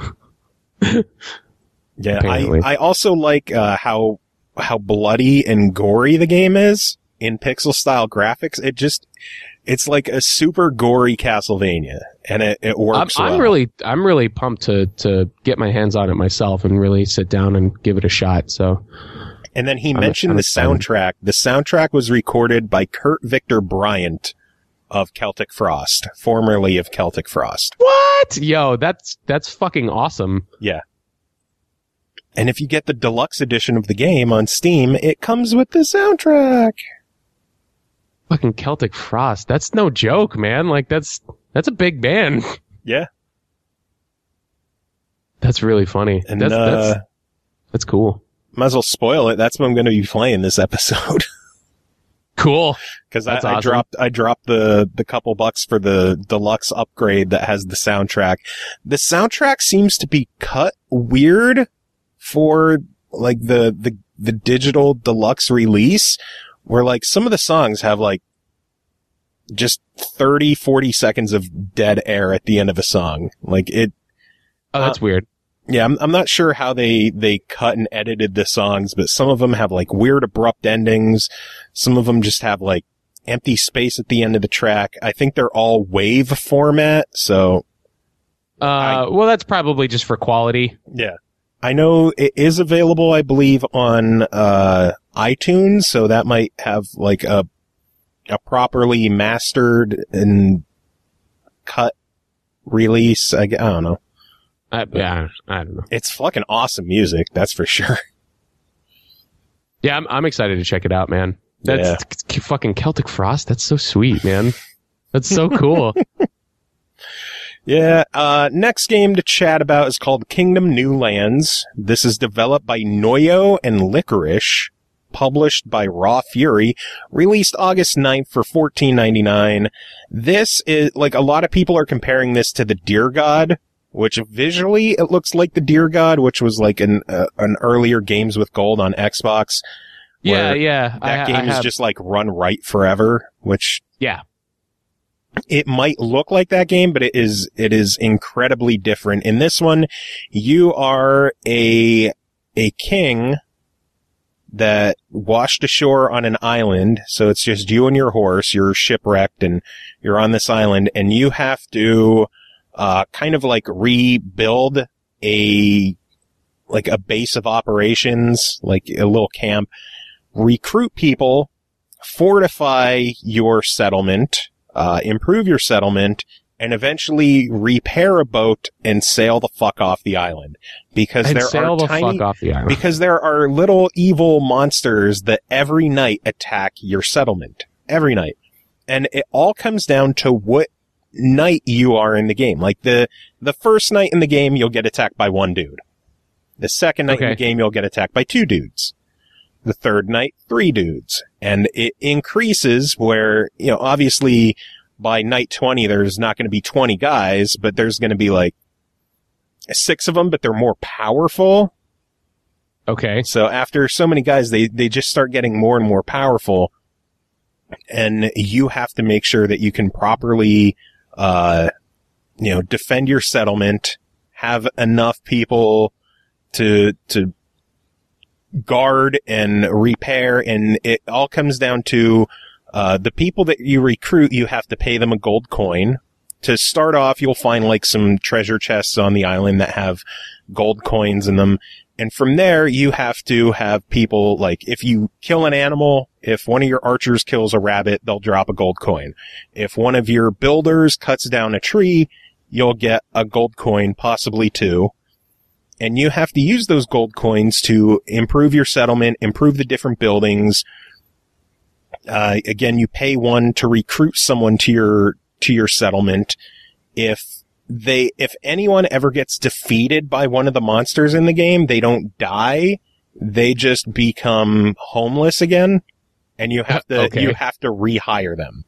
Yeah, Apparently. I, I also like uh, how how bloody and gory the game is in pixel style graphics. It just it's like a super gory Castlevania, and it, it I'm, works. I'm well. really, I'm really pumped to to get my hands on it myself and really sit down and give it a shot. So. And then he I'm- mentioned I'm the excited. soundtrack. The soundtrack was recorded by Kurt Victor Bryant of Celtic Frost, formerly of Celtic Frost. What? Yo, that's that's fucking awesome. Yeah. And if you get the deluxe edition of the game on Steam, it comes with the soundtrack. Fucking Celtic Frost. That's no joke, man. Like that's that's a big band. Yeah. That's really funny. And, that's, uh, that's that's cool. Might as well spoil it. That's what I'm going to be playing this episode. Cool. Because I, That's I awesome. dropped, I dropped the, the couple bucks for the deluxe upgrade that has the soundtrack. The soundtrack seems to be cut weird for like the, the, the digital deluxe release, where like some of the songs have like just thirty, forty seconds of dead air at the end of a song. Like it, Oh, that's Uh, weird. yeah, I'm, I'm not sure how they, they cut and edited the songs, but some of them have like weird abrupt endings. Some of them just have like empty space at the end of the track. I think they're all wave format. So Uh, I- well, that's probably just for quality. yeah, I know it is available, I believe, on, uh, iTunes. So that might have like a, a properly mastered and cut release. I, g- I don't know. I, yeah, I don't know. It's fucking awesome music. That's for sure. Yeah, I'm I'm excited to check it out, man. That's Yeah. c- fucking Celtic Frost. That's so sweet, man. That's so cool. Yeah, uh, next game to chat about is called Kingdom New Lands. This is developed by Noyo and Licorice, published by Raw Fury, released August ninth for fourteen ninety-nine. This is, like, a lot of people are comparing this to the Deer God, which visually it looks like the Deer God, which was like an, uh, an earlier Games with Gold on Xbox. yeah, where yeah. I, That ha- game I is have, just like run right forever, which yeah. it might look like that game, but it is, it is incredibly different. In this one, you are a, a king that washed ashore on an island. So it's just you and your horse. You're shipwrecked and you're on this island, and you have to uh kind of like rebuild a like a base of operations, like a little camp, recruit people, fortify your settlement, uh, improve your settlement, and eventually repair a boat and sail the fuck off the island. Because And there sail are the tiny, fuck off the island. because there are little evil monsters that every night attack your settlement. Every night. And it all comes down to what night you are in the game. Like the, the first night in the game, you'll get attacked by one dude. The second night in Okay. the game, you'll get attacked by two dudes. The third night, three dudes. And it increases where, you know, obviously by night twenty, there's not going to be twenty guys, but there's going to be like six of them, but they're more powerful. Okay. So after so many guys, they, they just start getting more and more powerful. And you have to make sure that you can properly, uh, you know, defend your settlement, have enough people to, to guard and repair. And it all comes down to, uh, the people that you recruit, you have to pay them a gold coin. To start off, you'll find like some treasure chests on the island that have gold coins in them. And from there, you have to have people, like, if you kill an animal, if one of your archers kills a rabbit, they'll drop a gold coin. If one of your builders cuts down a tree, you'll get a gold coin, possibly two. And you have to use those gold coins to improve your settlement, improve the different buildings. Uh, again, you pay one to recruit someone to your, to your settlement. If they, if anyone ever gets defeated by one of the monsters in the game, they don't die. They just become homeless again. And you have to, Okay. you have to rehire them.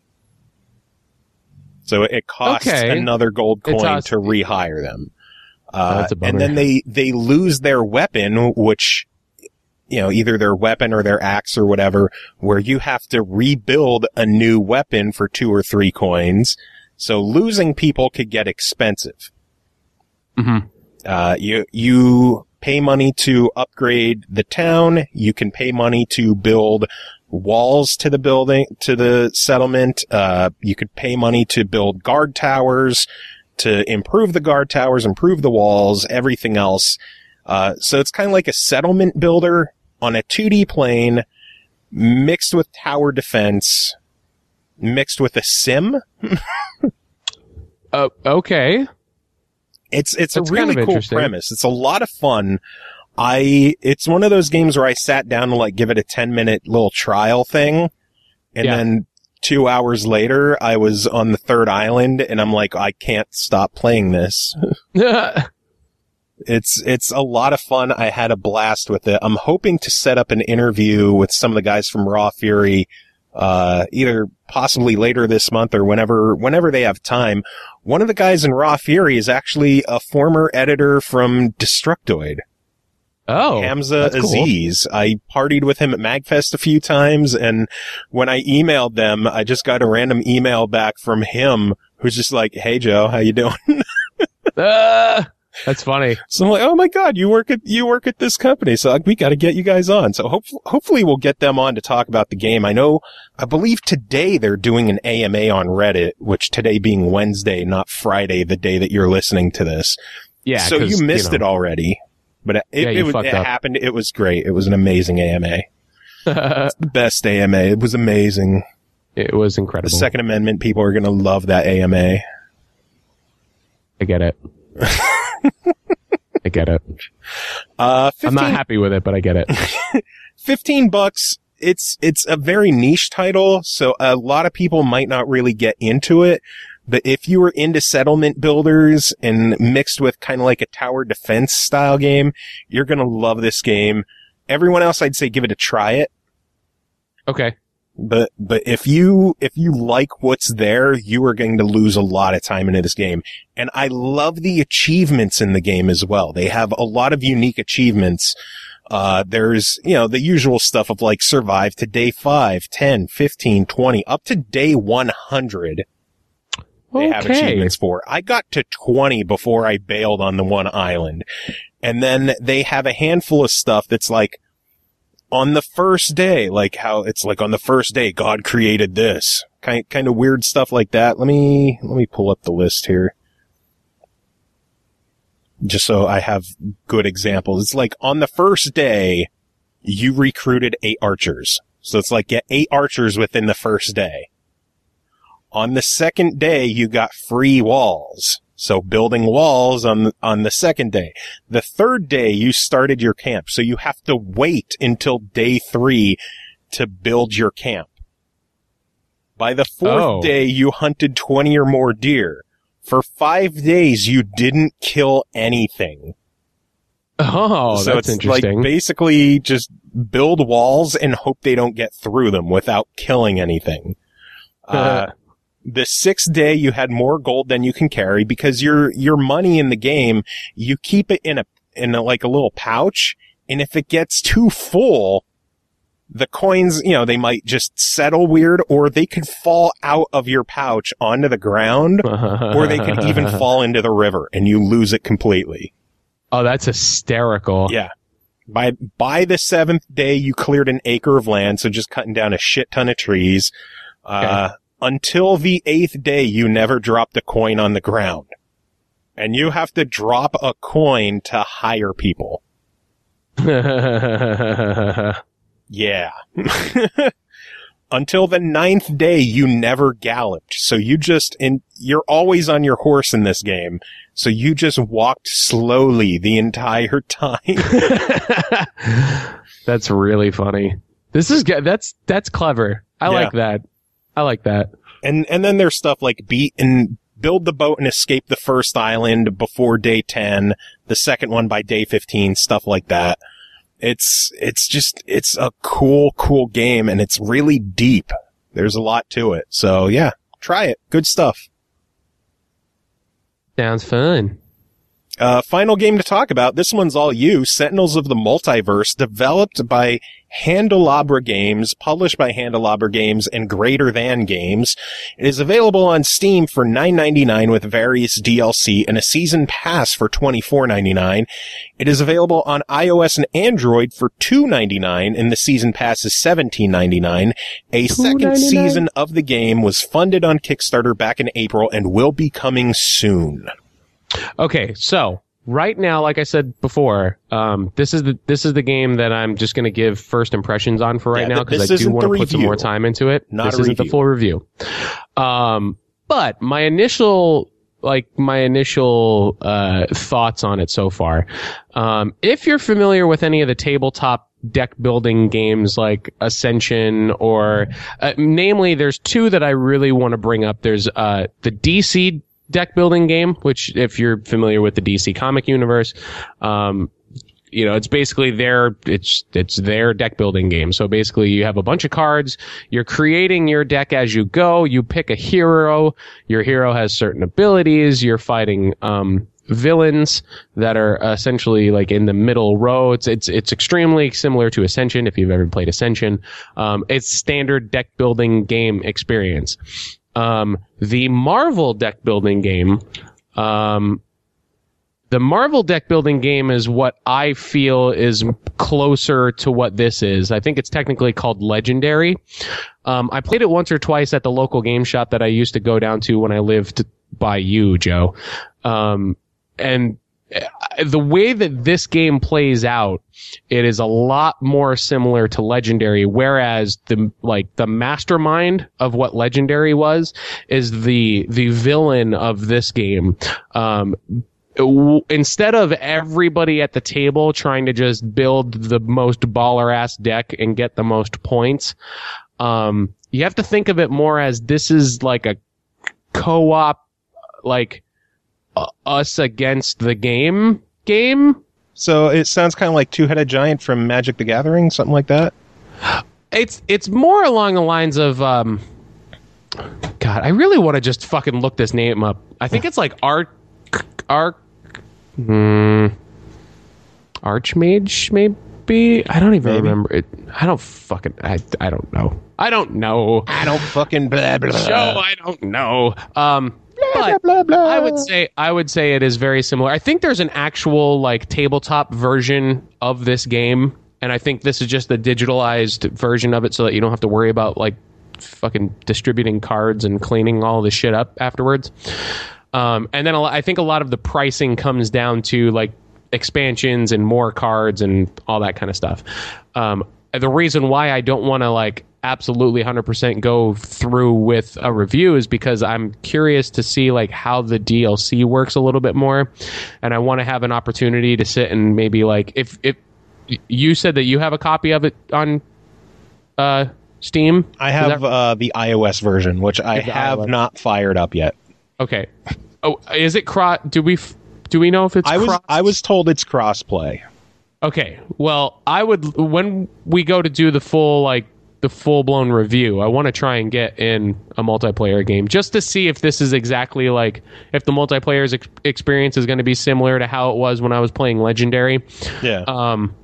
So it costs Okay. another gold It's coin awesome. to rehire them. Oh, Uh, that's a bummer. and then they, they lose their weapon, which, you know, either their weapon or their axe or whatever, where you have to rebuild a new weapon for two or three coins. So losing people could get expensive. Mhm. Uh, you, you pay money to upgrade the town. You can pay money to build walls to the building, to the settlement. Uh, you could pay money to build guard towers, to improve the guard towers, improve the walls, everything else. Uh, so it's kind of like a settlement builder on a two D plane mixed with tower defense, mixed with a sim. Uh, okay. It's, it's That's a kind really of cool interesting. premise. It's a lot of fun. I, it's one of those games where I sat down to like give it a ten minute little trial thing. And Yeah. then two hours later, I was on the third island and I'm like, I can't stop playing this. It's, it's a lot of fun. I had a blast with it. I'm hoping to set up an interview with some of the guys from Raw Fury, uh, either possibly later this month or whenever, whenever they have time. One of the guys in Raw Fury is actually a former editor from Destructoid. Oh, Hamza that's cool. Aziz. I partied with him at MagFest a few times, and when I emailed them, I just got a random email back from him who's just like, "Hey Joe, how you doing?" Ah, that's funny. So I'm like, "Oh my god, you work at you work at this company, so like, we got to get you guys on." So hope, hopefully we'll get them on to talk about the game. I know, I believe today they're doing an A M A on Reddit, which today being Wednesday, not Friday, the day that you're listening to this. Yeah. so 'cause, you missed know. it already. But it, Yeah, it, you it, fucked it up. happened. It was great. It was an amazing A M A. The best A M A. It was amazing. It was The incredible. Second Amendment people are going to love that A M A. I get it. I get it. Uh, I'm fifteen, not happy with it, but I get it. fifteen bucks. It's, it's a very niche title, so a lot of people might not really get into it. But if you were into settlement builders and mixed with kind of like a tower defense style game, you're going to love this game. Everyone else, I'd say give it a try it. Okay. But, but if you, if you like what's there, you are going to lose a lot of time into this game. And I love the achievements in the game as well. They have a lot of unique achievements. Uh, there's, you know, the usual stuff of like survive to day five, ten, fifteen, twenty, up to day one hundred. They have Okay. achievements for. I got to twenty before I bailed on the one island. And then they have a handful of stuff that's like, on the first day, like how it's like on the first day, God created this. Kind, kind of weird stuff like that. Let me, let me pull up the list here. Just so I have good examples. It's like on the first day, you recruited eight archers. So it's like get eight archers within the first day. On the second day, you got free walls. So building walls on the, on the second day. The third day, you started your camp. So you have to wait until day three to build your camp. By the fourth Oh. day, you hunted twenty or more deer. For five days, you didn't kill anything. Oh, so that's it's interesting. like basically just build walls and hope they don't get through them without killing anything. Uh, the sixth day, you had more gold than you can carry because your your money in the game, you keep it in a in a, like a little pouch, and if it gets too full, the coins, you know, they might just settle weird, or they could fall out of your pouch onto the ground, or they could even fall into the river, and you lose it completely. Oh, that's hysterical. Yeah. By by the seventh day, you cleared an acre of land, so just cutting down a shit ton of trees. Uh, Okay. Until the eighth day, you never dropped a coin on the ground. And you have to drop a coin to hire people. Yeah. Until the ninth day, you never galloped. So you just, and you're always on your horse in this game. So you just walked slowly the entire time. That's really funny. This is good. That's, that's clever. I Yeah. like that. I like that. And, and then there's stuff like beat and build the boat and escape the first island before day ten, the second one by day fifteen, stuff like that. It's, it's just, it's a cool, cool game, and it's really deep. There's a lot to it. So yeah, try it. Good stuff. Sounds fun. Uh, final game to talk about. This one's all you. Sentinels of the Multiverse, developed by Handelabra Games, published by Handelabra Games and Greater Than Games. It is available on Steam for nine ninety-nine with various D L C and a season pass for twenty-four ninety-nine. It is available on iOS and Android for two ninety-nine, and the season pass is seventeen ninety-nine. A second two ninety-nine? season of the game was funded on Kickstarter back in April and will be coming soon. Okay, so right now, like I said before, um, this is the this is the game that I'm just going to give first impressions on for right Yeah, now th- because this I do isn't want the to put some review. more time into it. Not this a isn't the review. full review. Um, but my initial like my initial uh, thoughts on it so far. Um, if you're familiar with any of the tabletop deck building games like Ascension or uh, namely, there's two that I really want to bring up. There's uh, the D C deck building game, which if you're familiar with the D C comic universe, um, you know, it's basically their, it's, it's their deck building game. So basically you have a bunch of cards, you're creating your deck as you go, you pick a hero, your hero has certain abilities, you're fighting, um, villains that are essentially like in the middle row. It's, it's, it's extremely similar to Ascension if you've ever played Ascension. Um, it's standard deck building game experience. Um, the Marvel deck building game, um, the Marvel deck building game is what I feel is closer to what this is. I think it's technically called Legendary. Um, I played it once or twice at the local game shop that I used to go down to when I lived by you, Joe. Um, and the way that this game plays out, it is a lot more similar to Legendary, whereas the, like, the mastermind of what Legendary was is the, the villain of this game. Um, w- instead of everybody at the table trying to just build the most baller ass deck and get the most points, um, you have to think of it more as this is like a co-op, like, uh, us against the game game. So it sounds kind of like Two-Headed Giant from Magic the Gathering, something like that. It's it's more along the lines of um God, I really want to just fucking look this name up. I think it's like Arc Arc hmm, Archmage maybe? I don't even Maybe. remember it. I don't fucking I, I don't know. I don't know. I don't fucking blah blah. Joe, I don't know. Um blah, but blah, blah. I would say I would say it is very similar. I think there's an actual like tabletop version of this game and I think this is just the digitalized version of it, so that you don't have to worry about like fucking distributing cards and cleaning all this shit up afterwards. Um, and then a lot, I think a lot of the pricing comes down to like expansions and more cards and all that kind of stuff. Um, the reason why I don't want to like absolutely one hundred percent go through with a review is because I'm curious to see like how the D L C works a little bit more, and I want to have an opportunity to sit and maybe like if if you said that you have a copy of it on uh, Steam. I have that- uh, the iOS version, which I have iOS. not fired up yet. Okay. Oh, is it cross? Do we f- do we know if it's I was cross? I was told it's crossplay. Okay. Well, I would when we go to do the full like the full blown review, I want to try and get in a multiplayer game just to see if this is exactly like if the multiplayer ex- experience is going to be similar to how it was when I was playing Legendary. Yeah. Um,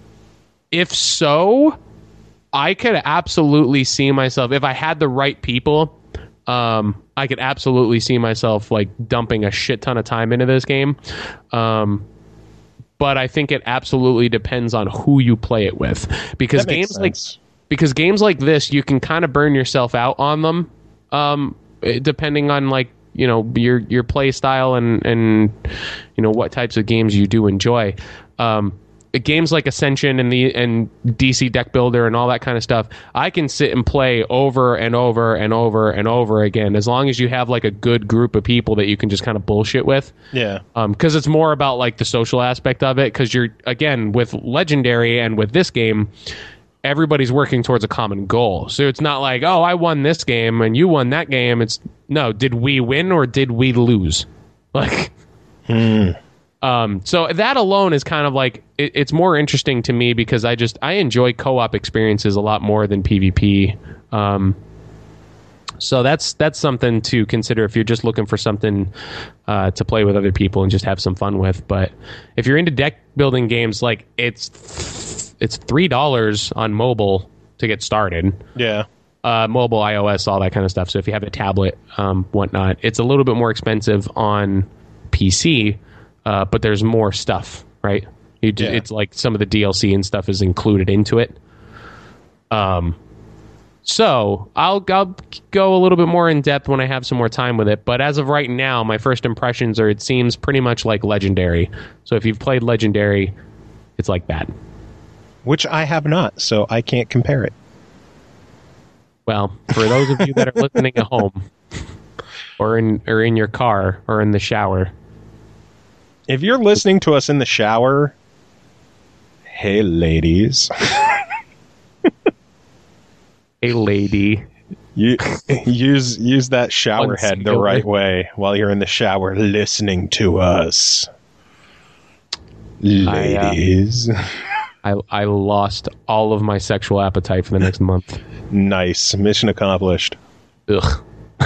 if so, I could absolutely see myself if I had the right people. Um, I could absolutely see myself like dumping a shit ton of time into this game. Um, but I think it absolutely depends on who you play it with, because That makes games like sense. because games like this, you can kind of burn yourself out on them, um, depending on like you know your your play style and and you know what types of games you do enjoy. Um, games like Ascension and the and D C Deck Builder and all that kind of stuff, I can sit and play over and over and over and over again, as long as you have like a good group of people that you can just kind of bullshit with. Yeah. Um, because it's more about like the social aspect of it. Because you're again with Legendary and with this game, everybody's working towards a common goal. So it's not like, oh, I won this game and you won that game. It's no, did we win or did we lose? Like. Hmm. Um, so that alone is kind of like it, it's more interesting to me because I just I enjoy co-op experiences a lot more than PvP. Um, so that's that's something to consider if you're just looking for something uh, to play with other people and just have some fun with. But if you're into deck building games, like it's it's three dollars on mobile to get started. Yeah. Uh, mobile, iOS, all that kind of stuff. So if you have a tablet, um, whatnot, it's a little bit more expensive on P C. Uh, but there's more stuff, right? You just, Yeah. It's like some of the D L C and stuff is included into it. Um, so I'll, I'll go a little bit more in depth when I have some more time with it. But as of right now, my first impressions are it seems pretty much like Legendary. So if you've played Legendary, it's like that. Which I have not, so I can't compare it. Well, for those of you that are listening at home, or in or in your car, or in the shower. If you're listening to us in the shower, hey ladies, Hey, lady. you use use that shower One head the singular. right way while you're in the shower listening to us, ladies. I, I lost all of my sexual appetite for the next month. Nice, mission accomplished. Ugh.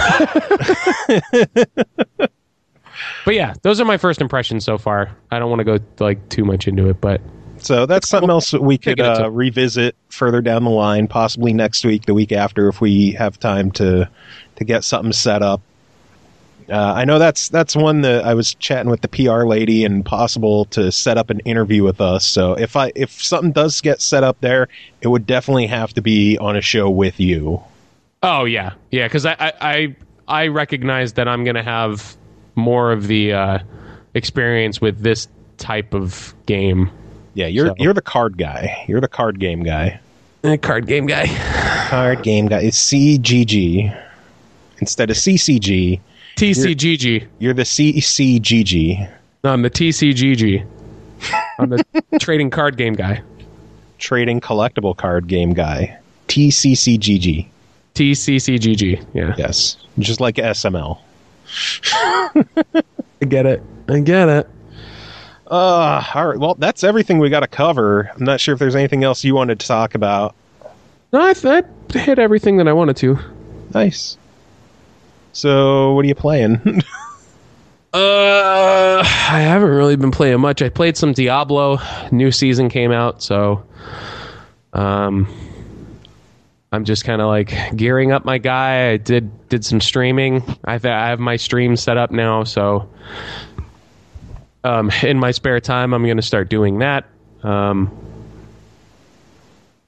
But yeah, those are my first impressions so far. I don't want to go like too much into it, but So that's something else that we could Take it to- uh, revisit further down the line, possibly next week, the week after, if we have time to to get something set up. Uh, I know that's that's one that I was chatting with the P R lady, and possible to set up an interview with us. So if I if something does get set up there, it would definitely have to be on a show with you. oh yeah, yeah, because I, I I I recognize that I'm gonna have more of the uh, experience with this type of game. Yeah, you're So- you're the card guy. You're the card game guy. Eh, card game guy. Card game guy. It's C G G instead of C C G. T C G G. You're the C C G G. No, I'm the T C G G. I'm the trading card game guy. Trading collectible card game guy. T C C G G. T C C G G. Yeah. Yes. Just like S M L. I get it. I get it. Uh, all right. Well, that's everything we got to cover. I'm not sure if there's anything else you wanted to talk about. No, I, I hit everything that I wanted to. Nice. So, what are you playing? Uh, I haven't really been playing much. I played some Diablo. New season came out, so um, I'm just kind of like gearing up my guy. I did did some streaming. I've I have my stream set up now, so um, in my spare time, I'm going to start doing that. Um,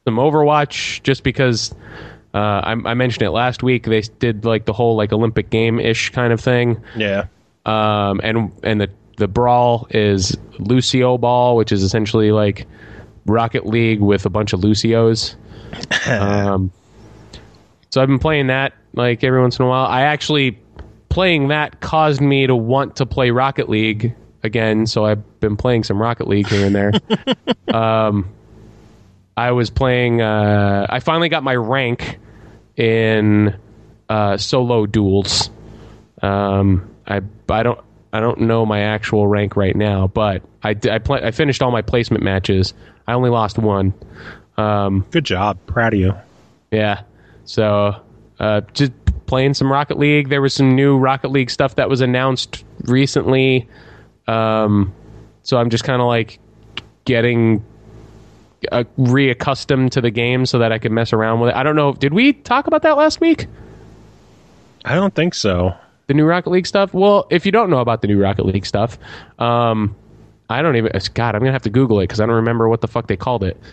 some Overwatch, just because uh, I, I mentioned it last week. They did like the whole like Olympic game ish kind of thing. Yeah. Um, and and the the brawl is Lucio Ball, which is essentially like Rocket League with a bunch of Lucios. um, so I've been playing that like every once in a while. I actually playing that caused me to want to play Rocket League again, so I've been playing some Rocket League here and there. um, I was playing. Uh, I finally got my rank in uh, solo duels. Um, I I don't I don't know my actual rank right now, but I I, play, I finished all my placement matches. I only lost one. Um, Good job, proud of you. Yeah, so uh, just playing some Rocket League. There was some new Rocket League stuff that was announced recently. Um, so I'm just kind of like getting uh, reaccustomed to the game so that I can mess around with it. I don't know. Did we talk about that last week? I don't think so. The new Rocket League stuff? Well, if you don't know about the new Rocket League stuff, um, I don't even... God, I'm going to have to Google it because I don't remember what the fuck they called it.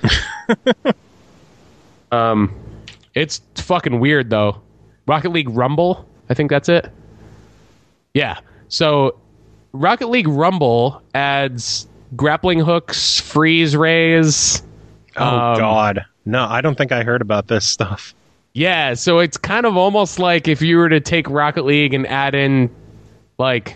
um, It's fucking weird, though. Rocket League Rumble? I think that's it. Yeah. So, Rocket League Rumble adds grappling hooks, freeze rays. Oh, um, God. No, I don't think I heard about this stuff. Yeah, so it's kind of almost like if you were to take Rocket League and add in, like,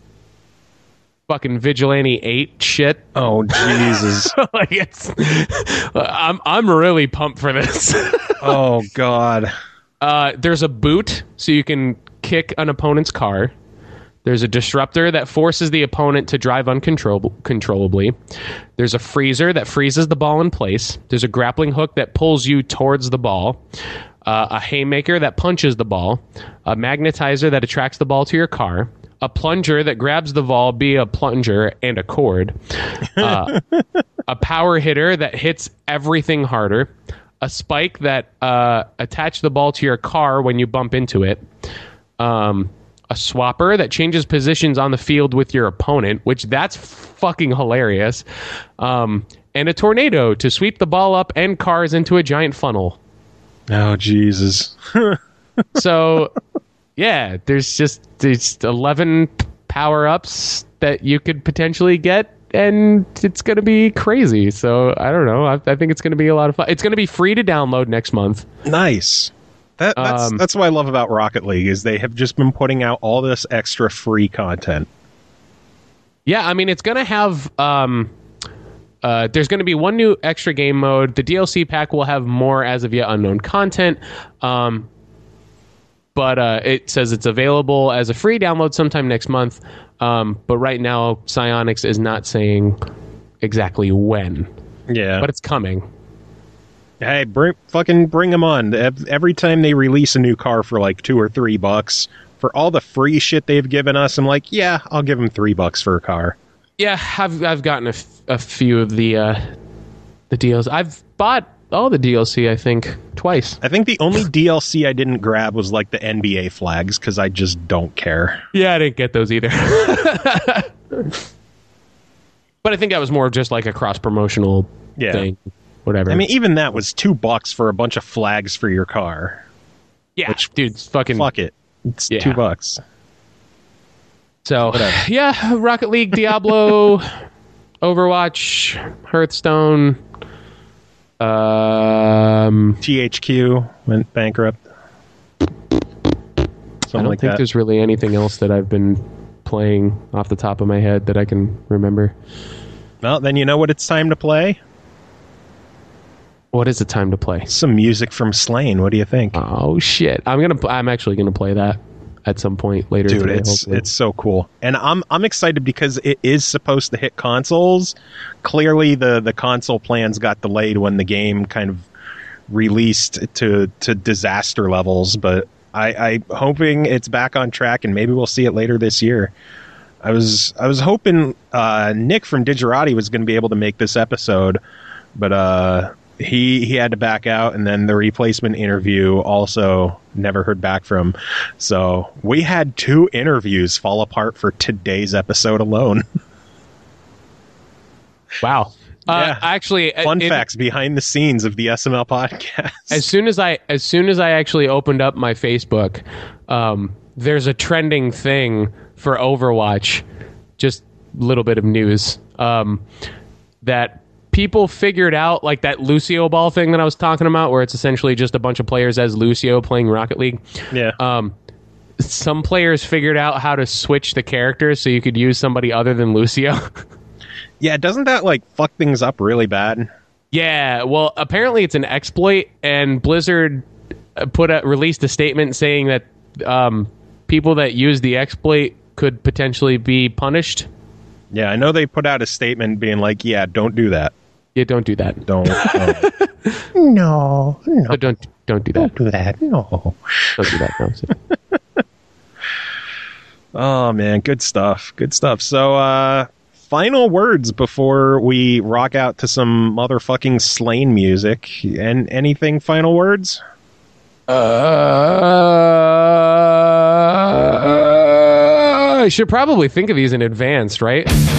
fucking Vigilante eight shit. Oh, Jesus. Like, it's... I'm, I'm really pumped for this. Oh, God. Uh, there's a boot, so you can kick an opponent's car. There's a disruptor that forces the opponent to drive uncontrollably. There's a freezer that freezes the ball in place. There's a grappling hook that pulls you towards the ball. Uh, a haymaker that punches the ball. A magnetizer that attracts the ball to your car. A plunger that grabs the ball via a plunger and a cord. Uh, a power hitter that hits everything harder. A spike that uh, attaches the ball to your car when you bump into it. Um... A swapper that changes positions on the field with your opponent, which that's fucking hilarious. Um, and a tornado to sweep the ball up and cars into a giant funnel. Oh, Jesus. So, yeah, there's just there's eleven power-ups that you could potentially get, and it's going to be crazy. So, I don't know. I, I think it's going to be a lot of fun. It's going to be free to download next month. Nice. That, that's Um, that's what I love about Rocket League is they have just been putting out all this extra free content. Yeah, I mean, it's going to have... Um, uh, there's going to be one new extra game mode. The D L C pack will have more as of yet unknown content. Um, but uh, it says it's available as a free download sometime next month. Um, but right now, Psyonix is not saying exactly when. Yeah. But it's coming. Hey, bring, fucking bring them on. Every time they release a new car for like two or three bucks, for all the free shit they've given us, I'm like, yeah, I'll give them three bucks for a car. Yeah, I've I've gotten a, f- a few of the uh, the deals. I've bought all the D L C, I think, twice. I think the only D L C I didn't grab was like the N B A flags because I just don't care. Yeah, I didn't get those either. But I think that was more of just like a cross promotional Yeah. thing. Whatever. I mean, even that was two bucks for a bunch of flags for your car. yeah, which- dude, it's fucking. Fuck it. It's Yeah. two bucks. So, Whatever. yeah, Rocket League, Diablo, Overwatch, Hearthstone. Um, T H Q went bankrupt. I Something don't like think that. there's really anything else that I've been playing off the top of my head that I can remember. Well, then you know what it's time to play? What is the time to play? Some music from Slain. What do you think? Oh shit! I'm gonna. pl- I'm actually gonna play that at some point later Dude, today. it's hopefully. it's so cool, and I'm I'm excited because it is supposed to hit consoles. Clearly, the the console plans got delayed when the game kind of released to to disaster levels. But I, I'm hoping it's back on track, and maybe we'll see it later this year. I was I was hoping uh, Nick from Digerati was going to be able to make this episode, but uh, he he had to back out, and then the replacement interview also never heard back from. So we had two interviews fall apart for today's episode alone. Wow. Uh, Yeah. Actually, Fun it- facts behind the scenes of the S M L podcast. as soon as I as soon as I actually opened up my Facebook, um, there's a trending thing for Overwatch. Just a little bit of news um, that people figured out, like that Lucio Ball thing that I was talking about, where it's essentially just a bunch of players as Lucio playing Rocket League. yeah. Um, some players figured out how to switch the characters so you could use somebody other than Lucio. Yeah, doesn't that like fuck things up really bad? Yeah, well, apparently it's an exploit, and Blizzard uh, put a, released a statement saying that um, people that use the exploit could potentially be punished. Yeah, I know they put out a statement being like, yeah, don't do that. Yeah, don't do that. Don't. don't. No, no, Uh, don't don't do that. don't do that. No. Don't do that. No. Oh, man, good stuff. Good stuff. So, uh, final words before we rock out to some motherfucking Slain music. And anything final words? Uh, I should probably think of these in advance, right?